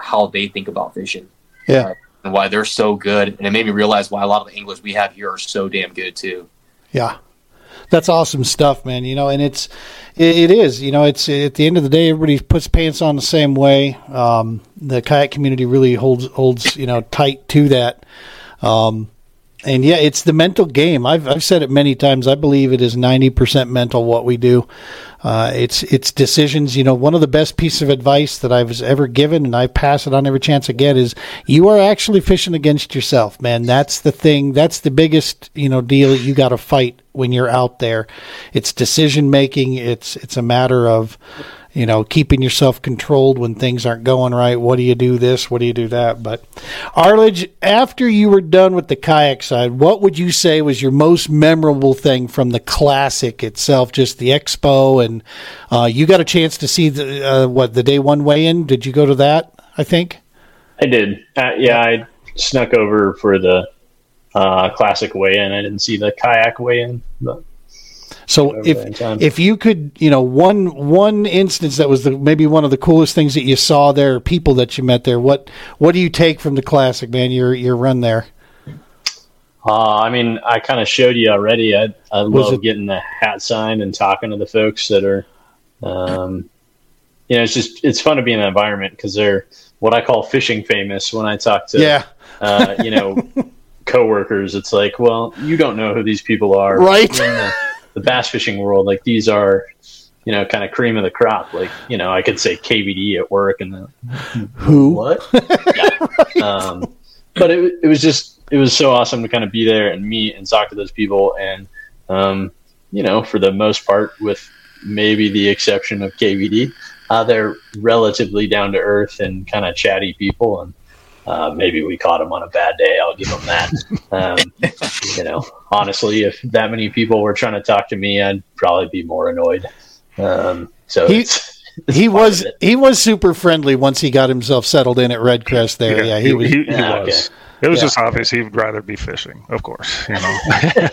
how they think about fishing. Yeah. Uh, and why they're so good. And it made me realize why a lot of the anglers we have here are so damn good too. Yeah. That's awesome stuff, man. You know, and it's, it, it is, you know, it's at the end of the day, everybody puts pants on the same way. Um, the kayak community really holds, holds, you know, tight to that. Um, and yeah, it's the mental game. I've, I've said it many times. I believe it is ninety percent mental what we do. Uh, it's, it's decisions. You know, one of the best pieces of advice that I've ever given, and I pass it on every chance I get, is you are actually fishing against yourself, man. That's the thing. That's the biggest, you know, deal that you got to fight when you're out there. It's decision making. It's, it's a matter of, you know, keeping yourself controlled when things aren't going right. What do you do this? What do you do that? But Arledge, after you were done with the kayak side, what would you say was your most memorable thing from the Classic itself, just the expo? And uh, you got a chance to see the, uh, what, the day one weigh-in? Did you go to that, I think? I did. Uh, yeah, I snuck over for the uh, Classic weigh-in. I didn't see the kayak weigh-in, but so if if you could, you know, one one instance that was the, maybe one of the coolest things that you saw there, people that you met there, what what do you take from the Classic, man? Your your run there. Uh, I mean, I kind of showed you already. I I Was love it- getting the hat signed and talking to the folks that are, um, you know, it's just it's fun to be in that environment because they're what I call fishing famous. When I talk to, Yeah. uh, you know, coworkers, it's like, well, you don't know who these people are, Right. In the, the bass fishing world, like these are, you know, kind of cream of the crop. Like, you know, I could say K V D at work, and the, Who? what? Yeah. Um, but it it was just it was so awesome to kind of be there and meet and talk to those people, and um, you know, for the most part, with maybe the exception of K V D, uh, they're relatively down to earth and kind of chatty people, and uh, maybe we caught them on a bad day. I'll give them that. Um, you know, honestly, if that many people were trying to talk to me, I'd probably be more annoyed. Um, so He- it's, He was he was super friendly once he got himself settled in at Red Crest there. Yeah, he was. He, he Yeah, was. It was Yeah. just obvious he would rather be fishing, of course. You know.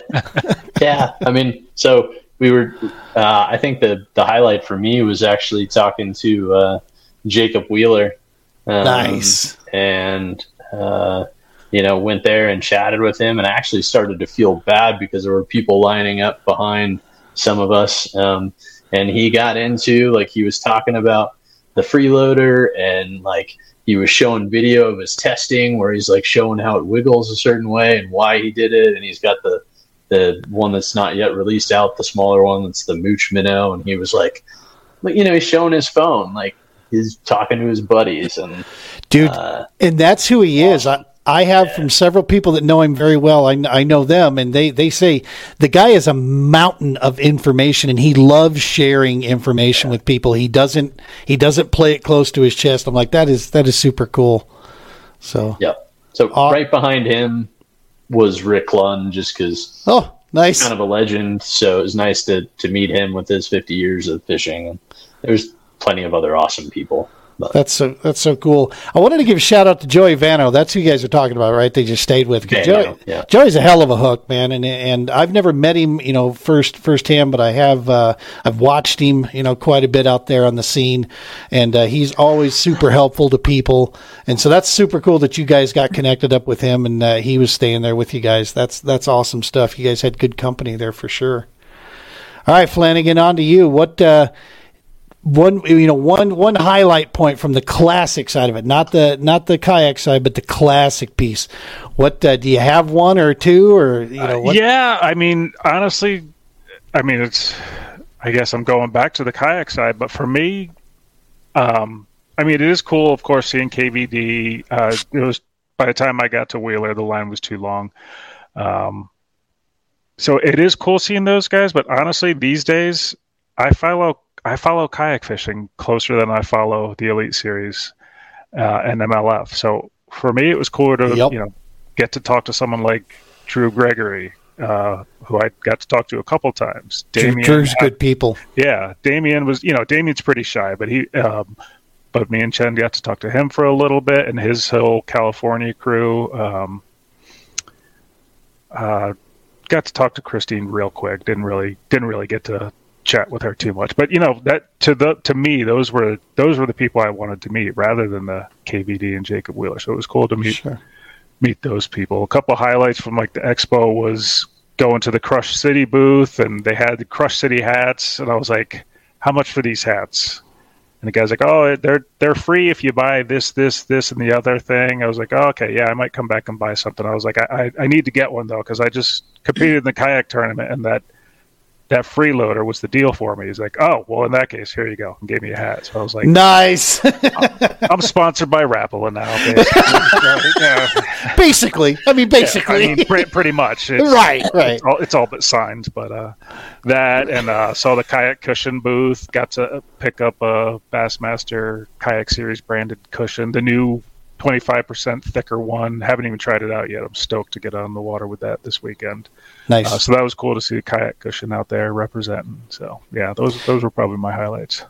yeah, I mean, so we were. Uh, I think the the highlight for me was actually talking to uh, Jacob Wheeler. Um, Nice. And uh, you know, went there and chatted with him, and I actually started to feel bad because there were people lining up behind some of us. Um, and he got into, like, he was talking about the freeloader, and like he was showing video of his testing where he's like showing how it wiggles a certain way and why he did it. And he's got the the one that's not yet released out, the smaller one that's the Mooch Minnow, and he was like, but you know, he's showing his phone, like he's talking to his buddies, and Dude, uh, and that's who he is. I, I have from several people that know him very well. I, I know them, and they, they say the guy is a mountain of information, and he loves sharing information with people. He doesn't he doesn't play it close to his chest. I'm like, that is that is super cool. So yeah. So Uh, right behind him was Rick Lund, just because oh, nice. kind of a legend. So it was nice to to meet him with his fifty years of fishing. And there's plenty of other awesome people. But That's so that's so cool. I wanted to give a shout out to Joey Vano. That's who you guys are talking about, right? They just stayed with. 'Cause Vano, Joey, yeah. Joey's a hell of a hook, man, and and I've never met him, you know, first firsthand, but I have. Uh, I've watched him, you know, quite a bit out there on the scene, and uh, he's always super helpful to people. And so that's super cool that you guys got connected up with him, and uh, he was staying there with you guys. That's that's awesome stuff. You guys had good company there for sure. All right, Flanagan, on to you. What? Uh, One, you know, one one highlight point from the Classic side of it, not the not the kayak side, but the Classic piece. What uh, do you have? One or two, or you know? What? Yeah, I mean, honestly, I mean, it's. I guess I'm going back to the kayak side, but for me, um, I mean, it is cool, of course, seeing K V D. Uh, it was by the time I got to Wheeler, the line was too long. Um, so it is cool seeing those guys, but honestly, these days, I follow I follow kayak fishing closer than I follow the Elite Series uh, and M L F. So for me, it was cooler to Yep. you know get to talk to someone like Drew Gregory, uh, who I got to talk to a couple times. Drew- Damien, Drew's good people. yeah, Damien was you know Damien's pretty shy, but he um, but me and Chen got to talk to him for a little bit, and his whole California crew. Um, uh, got to talk to Christine real quick. Didn't really didn't really get to chat with her too much. But you know, that to the to me, those were those were the people I wanted to meet rather than the K V D and Jacob Wheeler. So it was cool to meet Sure. meet those people. A couple of highlights from like the expo was going to the Crush City booth, and they had the Crush City hats, and I was like, how much for these hats? And the guy's like, oh, they're they're free if you buy this, this, this, and the other thing. I was like, oh, okay, yeah, I might come back and buy something. I was like, I, I, I need to get one, though, because I just competed in the kayak tournament, and that that freeloader was the deal for me. He's like, oh, well, in that case, here you go, and gave me a hat. So I was like, nice. I'm, I'm sponsored by Rapala now. Basically. yeah. basically. I mean, basically. Yeah, I mean, pre- pretty much. It's, right, right. It's all, it's all but signed, but uh, that, and uh, saw the kayak cushion booth, got to pick up a Bassmaster Kayak Series branded cushion, the new twenty-five percent thicker one. Haven't even tried it out yet. I'm stoked to get on the water with that this weekend. Nice. Uh, so that was cool to see the kayak cushion out there representing. So yeah, those those were probably my highlights.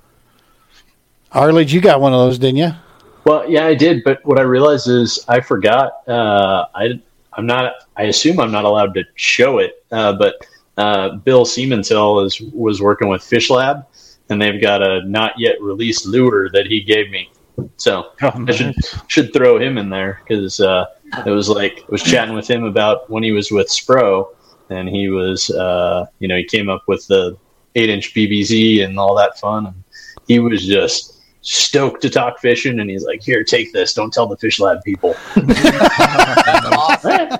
Arledge, you got one of those, didn't you? Well, yeah, I did. But what I realized is I forgot. Uh, I I'm not. I assume I'm not allowed to show it. Uh, but uh, Bill Siementel is was working with Fish Lab, and they've got a not yet released lure that he gave me. So oh, nice. I should should throw him in there because uh, it was like I was chatting with him about when he was with Spro, and he was uh, you know he came up with the eight inch B B Z and all that fun, and he was just stoked to talk fishing, and he's like, "Here, take this. Don't tell the Fish Lab people." That's awesome.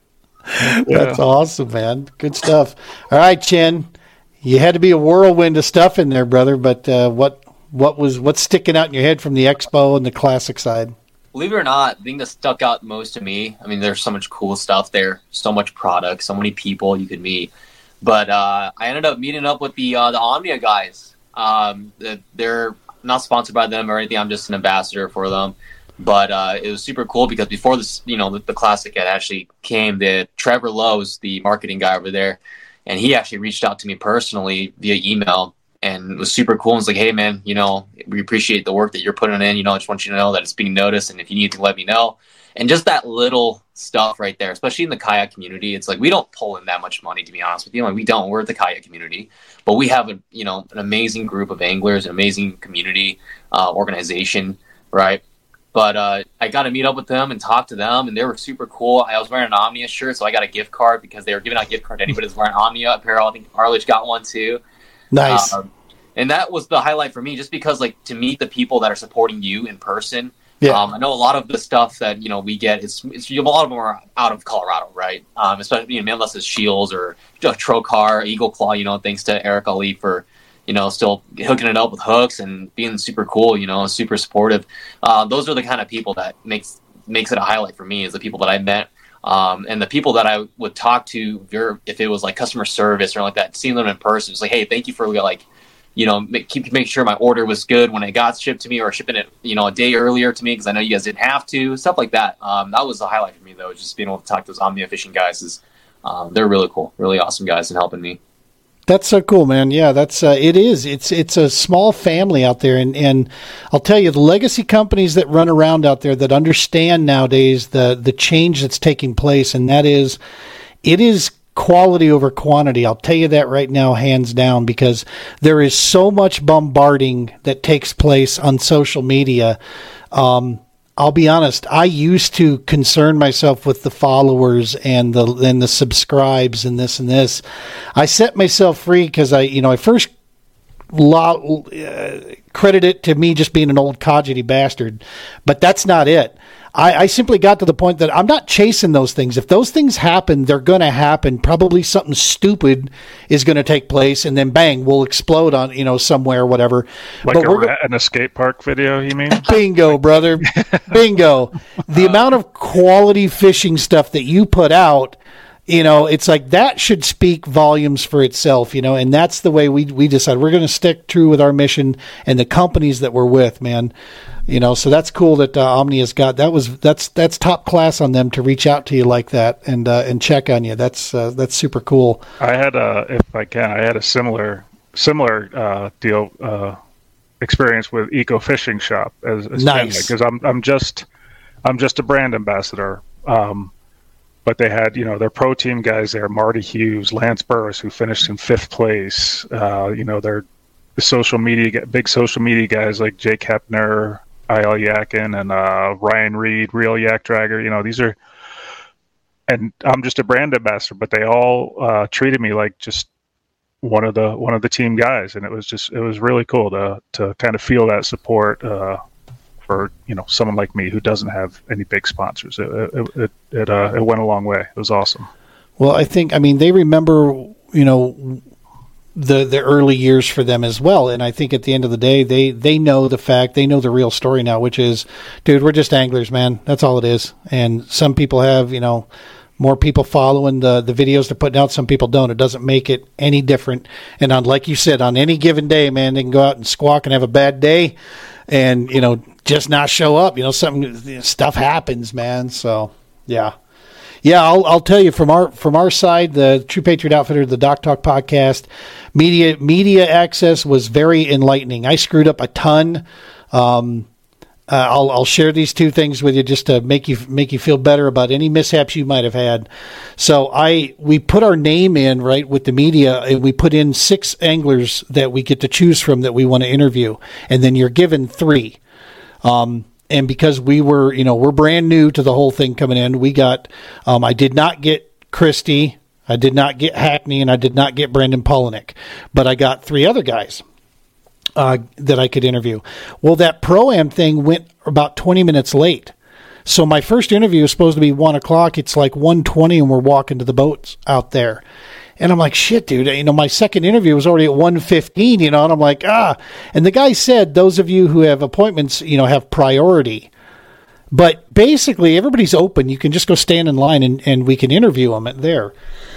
That's awesome, man. Good stuff. All right, Chen, you had to be a whirlwind of stuff in there, brother. But uh, what? What was what's sticking out in your head from the expo and the classic side? Believe it or not, the thing that stuck out most to me, I mean, there's so much cool stuff there, so much product, so many people you could meet. But uh, I ended up meeting up with the uh, the Omnia guys. Um, they're not sponsored by them or anything. I'm just an ambassador for them. But uh, it was super cool because before this, you know, the, the classic had actually came, the Trevor Lowe's the marketing guy over there, and he actually reached out to me personally via email. And it was super cool. And was like, hey, man, you know, we appreciate the work that you're putting in. You know, I just want you to know that it's being noticed. And if you need to let me know. And just that little stuff right there, especially in the kayak community, it's like we don't pull in that much money, to be honest with you. Like, we don't. We're the kayak community. But we have, a you know, an amazing group of anglers, an amazing community uh, organization, right? But uh, I got to meet up with them and talk to them. And they were super cool. I was wearing an Omnia shirt, so I got a gift card because they were giving out gift card to anybody that's wearing Omnia apparel. I think Arledge got one too. Nice. Um, and that was the highlight for me, just because, like, to meet the people that are supporting you in person. Yeah. Um, I know a lot of the stuff that, you know, we get, it's, it's a lot of them are out of Colorado, right? Um, especially, you know, unless it's Shields or you know, Trocar, Eagle Claw, you know, thanks to Eric Ali for, you know, still hooking it up with hooks and being super cool, you know, super supportive. Uh, those are the kind of people that makes makes it a highlight for me, is the people that I met. Um, and the people that I would talk to, if it was like customer service or like that, seeing them in person, it's like, hey, thank you for like, you know, make, keep make sure my order was good when it got shipped to me, or shipping it, you know, a day earlier to me because I know you guys didn't have to, stuff like that. Um, that was the highlight for me, though, just being able to talk to those Omnia fishing guys. Is um, they're really cool, really awesome guys, and helping me. That's so cool, man. Yeah, that's uh, it is. It's it's a small family out there, and, and I'll tell you, the legacy companies that run around out there that understand nowadays the the change that's taking place, and that is, it is quality over quantity. I'll tell you that right now, hands down, because there is so much bombarding that takes place on social media. Um, I'll be honest, I used to concern myself with the followers and the and the subscribes and this and this. I set myself free because I, you know, I first lo- uh, credit it to me just being an old codgety bastard, but that's not it. I, I simply got to the point that I'm not chasing those things. If those things happen, they're going to happen. Probably something stupid is going to take place, and then bang, we'll explode on, you know, somewhere, whatever. Like but a we're rat in a skate park video, you mean? Bingo, brother. Bingo. The amount of quality fishing stuff that you put out, you know, it's like that should speak volumes for itself, you know, and that's the way we we decided we're going to stick true with our mission and the companies that we're with, man. You know, so that's cool that uh, Omnia's got that. Was that's that's top class on them to reach out to you like that and uh, and check on you. That's uh, that's super cool. I had a, if I can, I had a similar similar uh, deal uh, experience with Eco Fishing Shop as, as nice, because I'm I'm just I'm just a brand ambassador. Um, but they had, you know, their pro team guys there, Marty Hughes, Lance Burris, who finished in fifth place. Uh, you know, their the social media, big social media guys like Jake Hepner, I L Yakin, and uh, Ryan Reed, Real Yak Dragger. You know, these are, and I'm just a brand ambassador, but they all uh, treated me like just one of the one of the team guys, and it was just it was really cool to to kind of feel that support uh, for, you know, someone like me who doesn't have any big sponsors. It it it it, uh, it went a long way. It was awesome. Well, I think I mean they remember, you know, the the early years for them as well, and I think at the end of the day they they know the fact, they know the real story now, which is, dude, we're just anglers, man. That's all it is. And some people have, you know, more people following the, the videos they're putting out. Some people don't. It doesn't make it any different. And on, like you said, on any given day, man, they can go out and squawk and have a bad day and, you know, just not show up. You know, something, you know, stuff happens, man. So, yeah. Yeah, I'll, I'll tell you from our from our side, the True Patriot Outfitter, the Doc Talk podcast, media media access was very enlightening. I screwed up a ton. Um, uh, I'll I'll share these two things with you just to make you make you feel better about any mishaps you might have had. So I we put our name in right with the media, and we put in six anglers that we get to choose from that we want to interview, and then you're given three. Um, And because we were, you know, we're brand new to the whole thing coming in, we got, um, I did not get Christie, I did not get Hackney, and I did not get Brandon Polinick, but I got three other guys uh, that I could interview. Well, that Pro-Am thing went about twenty minutes late. So my first interview was supposed to be one o'clock. It's like one twenty, and we're walking to the boats out there. And I'm like, shit, dude, you know, my second interview was already at one fifteen, you know, and I'm like, ah. And the guy said, those of you who have appointments, you know, have priority. But basically, everybody's open. You can just go stand in line, and, and we can interview them there.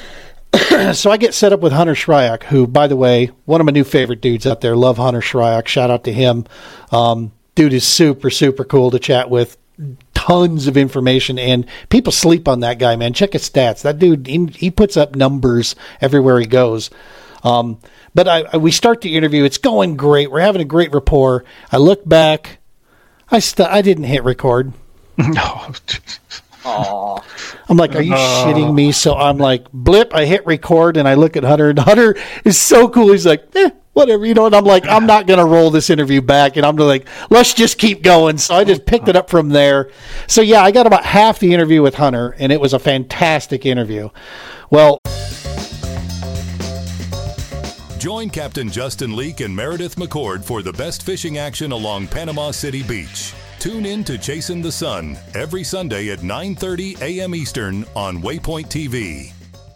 So I get set up with Hunter Shryock, who, by the way, one of my new favorite dudes out there. Love Hunter Shryock. Shout out to him. Um, dude is super, super cool to chat with. Tons of information, and people sleep on that guy, man. Check his stats. That dude, he, he puts up numbers everywhere he goes. Um, but I, I, we start the interview. It's going great. We're having a great rapport. I look back. I st- I didn't hit record. No. Aww. I'm like, are you uh, shitting me? So I'm like, blip, I hit record, and I look at Hunter, and Hunter is so cool. He's like, eh, whatever, you know, and I'm like, I'm not going to roll this interview back, and I'm like, let's just keep going. So I just picked it up from there. So, yeah, I got about half the interview with Hunter, and it was a fantastic interview. Well, join Captain Justin Leake and Meredith McCord for the best fishing action along Panama City Beach. Tune in to Chasing the Sun every Sunday at nine thirty a.m. Eastern on Waypoint T V.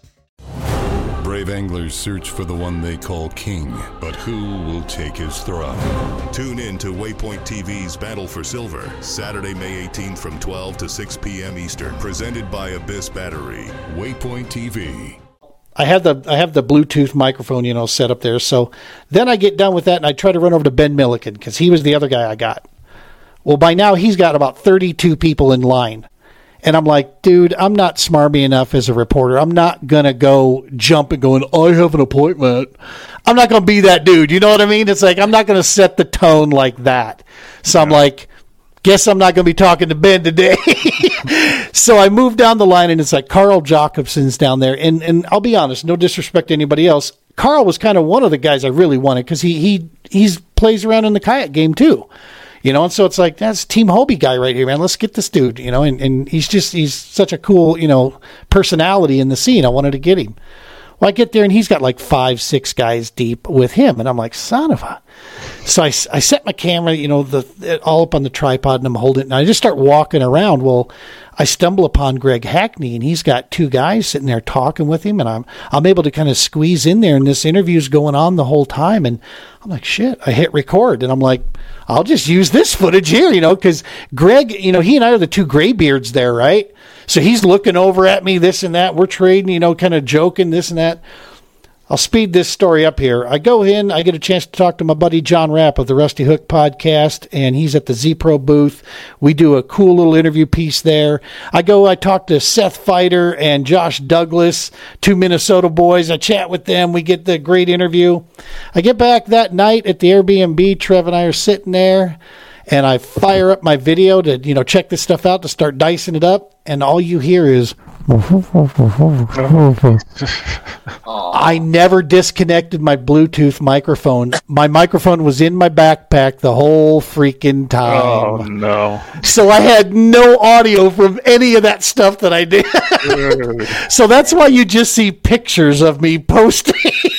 Brave anglers search for the one they call king, but who will take his throne? Tune in to Waypoint T V's Battle for Silver, Saturday, May eighteenth from twelve to six p.m. Eastern, presented by Abyss Battery. Waypoint T V. I have the I have the Bluetooth microphone, you know, set up there. So then I get done with that, and I try to run over to Ben Milliken because he was the other guy I got. Well, by now he's got about thirty-two people in line. And I'm like, dude, I'm not smarmy enough as a reporter. I'm not going to go jump and going, I have an appointment. I'm not going to be that dude. You know what I mean? It's like, I'm not going to set the tone like that. So yeah. I'm like, guess I'm not going to be talking to Ben today. So I moved down the line, and it's like Carl Jacobson's down there. And and I'll be honest, no disrespect to anybody else. Carl was kind of one of the guys I really wanted because he, he he's plays around in the kayak game too. You know, and so it's like, that's Team Hobie guy right here, man. Let's get this dude, you know, and, and he's just, he's such a cool, you know, personality in the scene. I wanted to get him. Well, I get there, and he's got like five, six guys deep with him. And I'm like, son of a. So I, I set my camera, you know, the all up on the tripod, and I'm holding it. And I just start walking around. Well, I stumble upon Greg Hackney, and he's got two guys sitting there talking with him. And I'm I'm able to kind of squeeze in there. And this interview's going on the whole time. And I'm like, shit, I hit record. And I'm like, I'll just use this footage here, you know, because Greg, you know, he and I are the two graybeards there, right? So he's looking over at me, this and that. We're trading, you know, kind of joking, this and that. I'll speed this story up here. I go in, I get a chance to talk to my buddy John Rapp of the Rusty Hook podcast, and he's at the Z-Pro booth. We do a cool little interview piece there. I go, I talk to Seth Fighter and Josh Douglas, two Minnesota boys. I chat with them. We get the great interview. I get back that night at the Airbnb. Trev and I are sitting there, and I fire up my video to, you know, check this stuff out to start dicing it up, and all you hear is I never disconnected my Bluetooth microphone. My microphone was in my backpack the whole freaking time. Oh, no. So I had no audio from any of that stuff that I did. So that's why you just see pictures of me posting.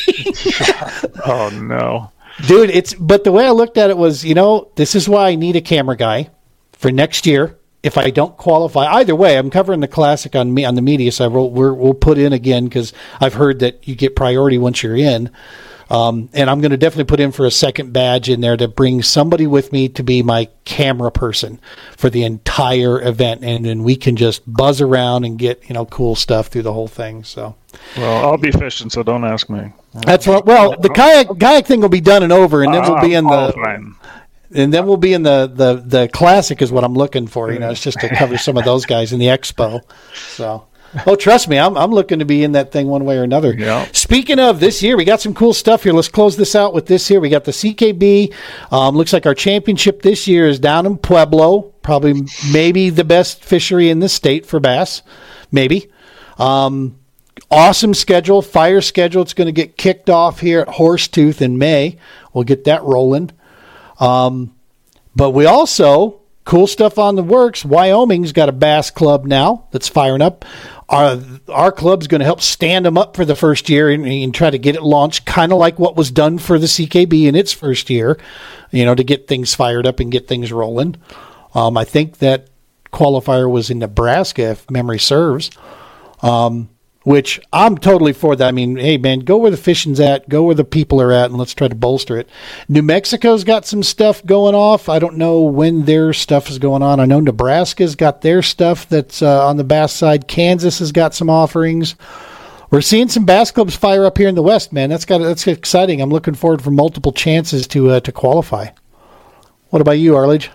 Oh, no. Dude, it's but the way I looked at it was, you know, this is why I need a camera guy for next year. If I don't qualify, either way, I'm covering the Classic on me on the media side. We'll we're, we'll put in again because I've heard that you get priority once you're in, um, and I'm going to definitely put in for a second badge in there to bring somebody with me to be my camera person for the entire event, and then we can just buzz around and get, you know, cool stuff through the whole thing. So, well, I'll be fishing, so don't ask me. That's what. Well, the kayak kayak thing will be done and over, and then we'll be in the. Fine. And then we'll be in the, the, the Classic is what I'm looking for. You know, it's just to cover some of those guys in the Expo. So, oh, trust me, I'm I'm looking to be in that thing one way or another. Yeah. Speaking of this year, we got some cool stuff here. Let's close this out with this here. We got the C K B. Um, looks like our championship this year is down in Pueblo. Probably maybe the best fishery in the state for bass. Maybe. Um, awesome schedule, fire schedule. It's going to get kicked off here at Horsetooth in May. We'll get that rolling. Um, but we also, cool stuff on the works. Wyoming's got a bass club now that's firing up. Our, our club's going to help stand them up for the first year and, and try to get it launched, kind of like what was done for the C K B in its first year, you know, to get things fired up and get things rolling. Um, I think that qualifier was in Nebraska, if memory serves. Um, Which I'm totally for that. I mean, hey, man, go where the fishing's at, go where the people are at, and let's try to bolster it. New Mexico's got some stuff going off. I don't know when their stuff is going on. I know Nebraska's got their stuff that's uh, on the bass side. Kansas has got some offerings. We're seeing some bass clubs fire up here in the West, man. That's got that's exciting. I'm looking forward for multiple chances to uh, to qualify. What about you, Arledge?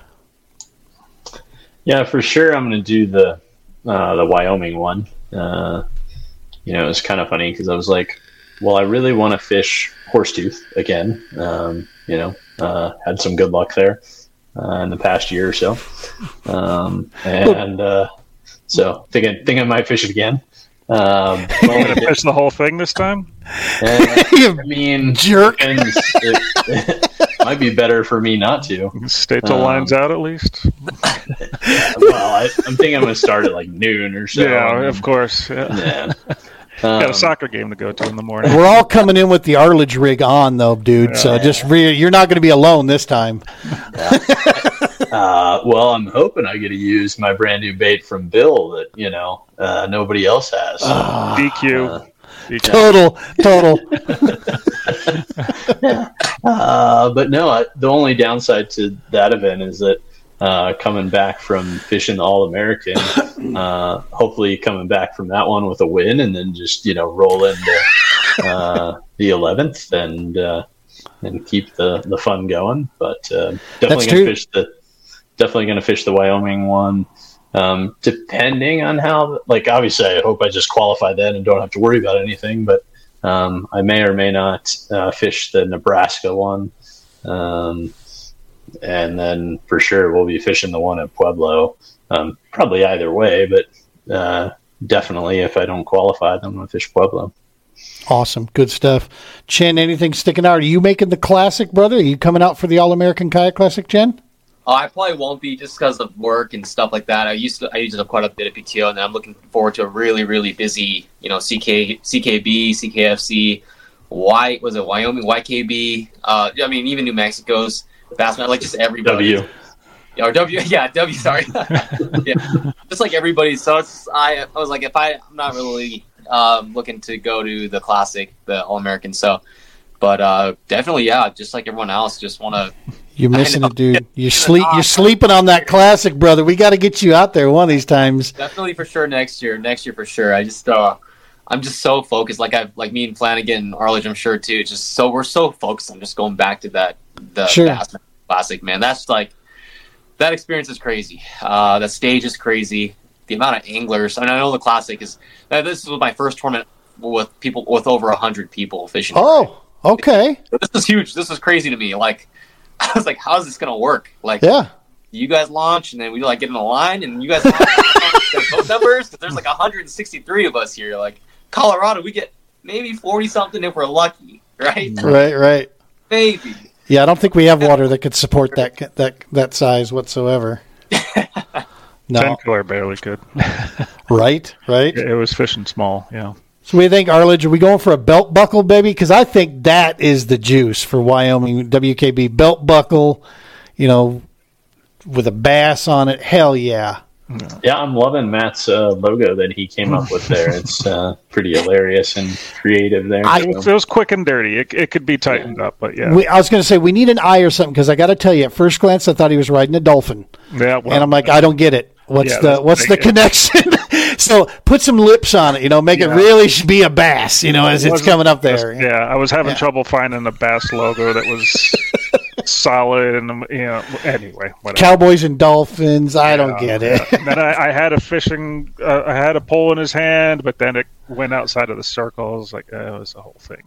Yeah, for sure. I'm going to do the uh, the Wyoming one. Uh, You know, it was kind of funny because I was like, well, I really want to fish Horsetooth again. Um, you know, uh, had some good luck there uh, in the past year or so. Um, and uh, so thinking, think I might fish it again. Um, you going to fish the whole thing this time? And, I mean, jerk. It, it might be better for me not to. Stay till um, line's out at least. Well, I, I'm thinking I'm going to start at like noon or so. Yeah, of course. Yeah. yeah. Um, Got a Um, soccer game to go to in the morning. We're all coming in with the Arledge rig on, though, dude. So Yeah. just re- you're not going to be alone this time. Uh, well, I'm hoping I get to use my brand new bait from Bill that, you know, uh, nobody else has. So, D Q. uh, D Q. Total, total. uh, but no, I, the only downside to that event is that uh, coming back from fishing the All-American, uh, hopefully coming back from that one with a win and then just, you know, roll into uh, the eleventh and uh, and keep the, the fun going. But uh, definitely going to fish the definitely going to fish the Wyoming one. Um, depending on how, like, obviously I hope I just qualify then and don't have to worry about anything, but um, I may or may not uh, fish the Nebraska one. Um, and then for sure we'll be fishing the one at Pueblo. Um, probably either way, but uh, definitely if I don't qualify, then I'm going to fish Pueblo. Awesome. Good stuff. Chen, anything sticking out? Are you making the Classic, brother? Are you coming out for the All-American Kayak Classic, Chen? Oh, I probably won't be just because of work and stuff like that. I used to, I used to have quite a bit of P T O, and then I'm looking forward to a really, really busy, you know, C K, C K B, C K F C, Y, was it Wyoming, Y K B? Uh, I mean, even New Mexico's Bassman, like just everybody. W. Or W, yeah, W. Sorry, yeah, just like everybody. So it's, I, I was like, if I, I'm not really um, looking to go to the Classic, the All American. So, but uh, definitely, yeah, just like everyone else, just want to. You're missing it, dude. You're sleep. You're sleeping on that Classic, brother. We got to get you out there one of these times. Definitely for sure next year. Next year for sure. I just, uh, I'm just so focused. Like I, like me and Flanagan, Arledge, I'm sure too. Just so we're so focused on just going back to that the Sure. Bassman Classic, man. That's like that experience is crazy. Uh, that stage is crazy. The amount of anglers. And I know the Classic is. Uh, this was my first tournament with people with over a hundred people fishing. Oh, okay. This is huge. This is crazy to me. Like. I was like, how is this going to work? Like, Yeah. you guys launch, and then we like get in a line, and you guys launch boat numbers because there's like one hundred sixty-three of us here. Like Colorado, we get maybe forty something if we're lucky, right? Right, right. Maybe. Yeah, I don't think we have water that could support that that that size whatsoever. No. Ten killer barely could. Right, right. It was fishing small, yeah. So what do you think, Arledge? Are we going for a belt buckle, baby? Because I think that is the juice for Wyoming W K B. Belt buckle, you know, with a bass on it. Hell yeah. Yeah, I'm loving Matt's uh, logo that he came up with there. It's uh, pretty hilarious and creative there. I, It was, it was quick and dirty. It, it could be tightened yeah. up, but yeah. We, I was going to say, we need an eye or something, because I got to tell you, at first glance, I thought he was riding a dolphin. Yeah, well, and I'm like, I don't get it. What's yeah, the what's the connection? So put some lips on it, you know, make yeah. it really be a bass, you know, as it it's coming up there. Just, yeah, I was having yeah. trouble finding a bass logo that was solid, and you know, anyway, whatever. Cowboys and dolphins, I yeah, don't get it. Yeah. Then I, I had a fishing, uh, I had a pole in his hand, but then it went outside of the circle. I was like, oh, it was the whole thing.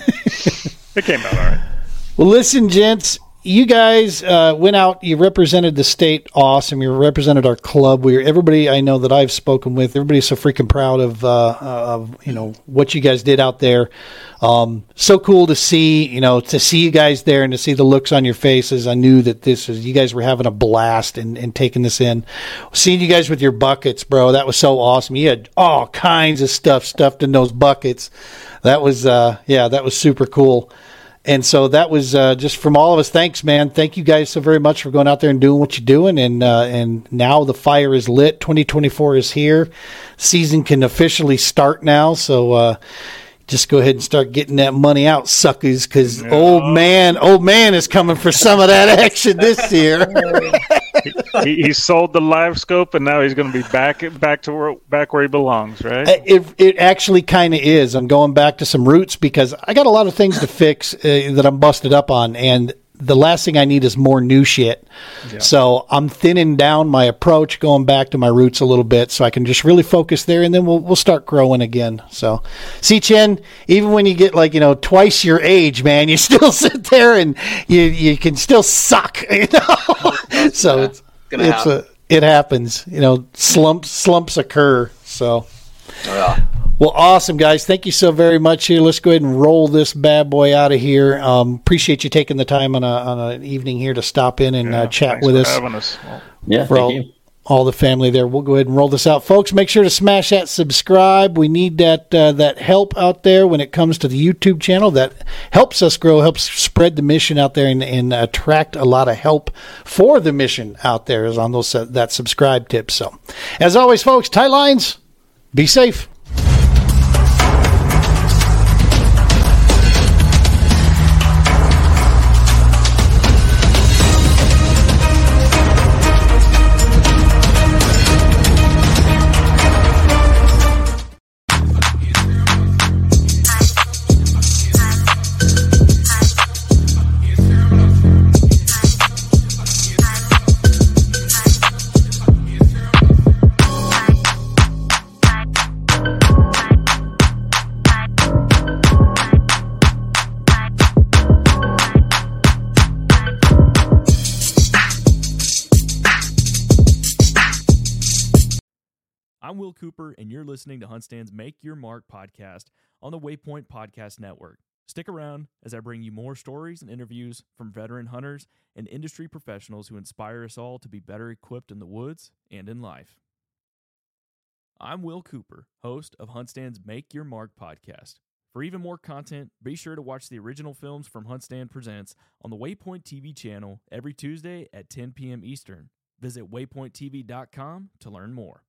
It came out all right. Well, listen, gents. You guys uh, went out. You represented the state awesome. You represented our club. We were, everybody I know that I've spoken with. Everybody's so freaking proud of uh, of you know what you guys did out there. Um, so cool to see you know to see you guys there and to see the looks on your faces. I knew that this is you guys were having a blast and, and taking this in. Seeing you guys with your buckets, bro, that was so awesome. You had all kinds of stuff stuffed in those buckets. That was uh, yeah, that was super cool. And so that was uh, just from all of us. Thanks, man. Thank you guys so very much for going out there and doing what you're doing. And uh, and now the fire is lit. twenty twenty-four is here. Season can officially start now. So uh, just go ahead and start getting that money out, suckers, because no. old man, old man is coming for some of that action this year. he, he sold the live scope, and now he's going to be back back to where back where he belongs, right? It it actually kind of is. I'm going back to some roots because I got a lot of things to fix uh, that I'm busted up on, and the last thing I need is more new shit. Yeah. So I'm thinning down my approach, going back to my roots a little bit, so I can just really focus there, and then we'll we'll start growing again. So, see, Chen, even when you get like you know twice your age, man, you still sit there and you you can still suck, you know. So it's it's a it happens, you know. Slumps slumps occur. So. Oh, yeah. Well, awesome, guys. Thank you so very much here. Let's go ahead and roll this bad boy out of here. Um, appreciate you taking the time on, a, on an evening here to stop in and yeah, uh, chat thanks with for us. Having us. Well, yeah, for thank all, you. all the family there. We'll go ahead and roll this out. Folks, make sure to smash that subscribe. We need that uh, that help out there when it comes to the YouTube channel. That helps us grow, helps spread the mission out there and, and attract a lot of help for the mission out there is on those uh, that subscribe tip. So, as always, folks, tight lines, be safe. I'm Will Cooper, and you're listening to HuntStand's Make Your Mark podcast on the Waypoint Podcast Network. Stick around as I bring you more stories and interviews from veteran hunters and industry professionals who inspire us all to be better equipped in the woods and in life. I'm Will Cooper, host of HuntStand's Make Your Mark podcast. For even more content, be sure to watch the original films from HuntStand Presents on the Waypoint T V channel every Tuesday at ten p.m. Eastern. Visit waypoint t v dot com to learn more.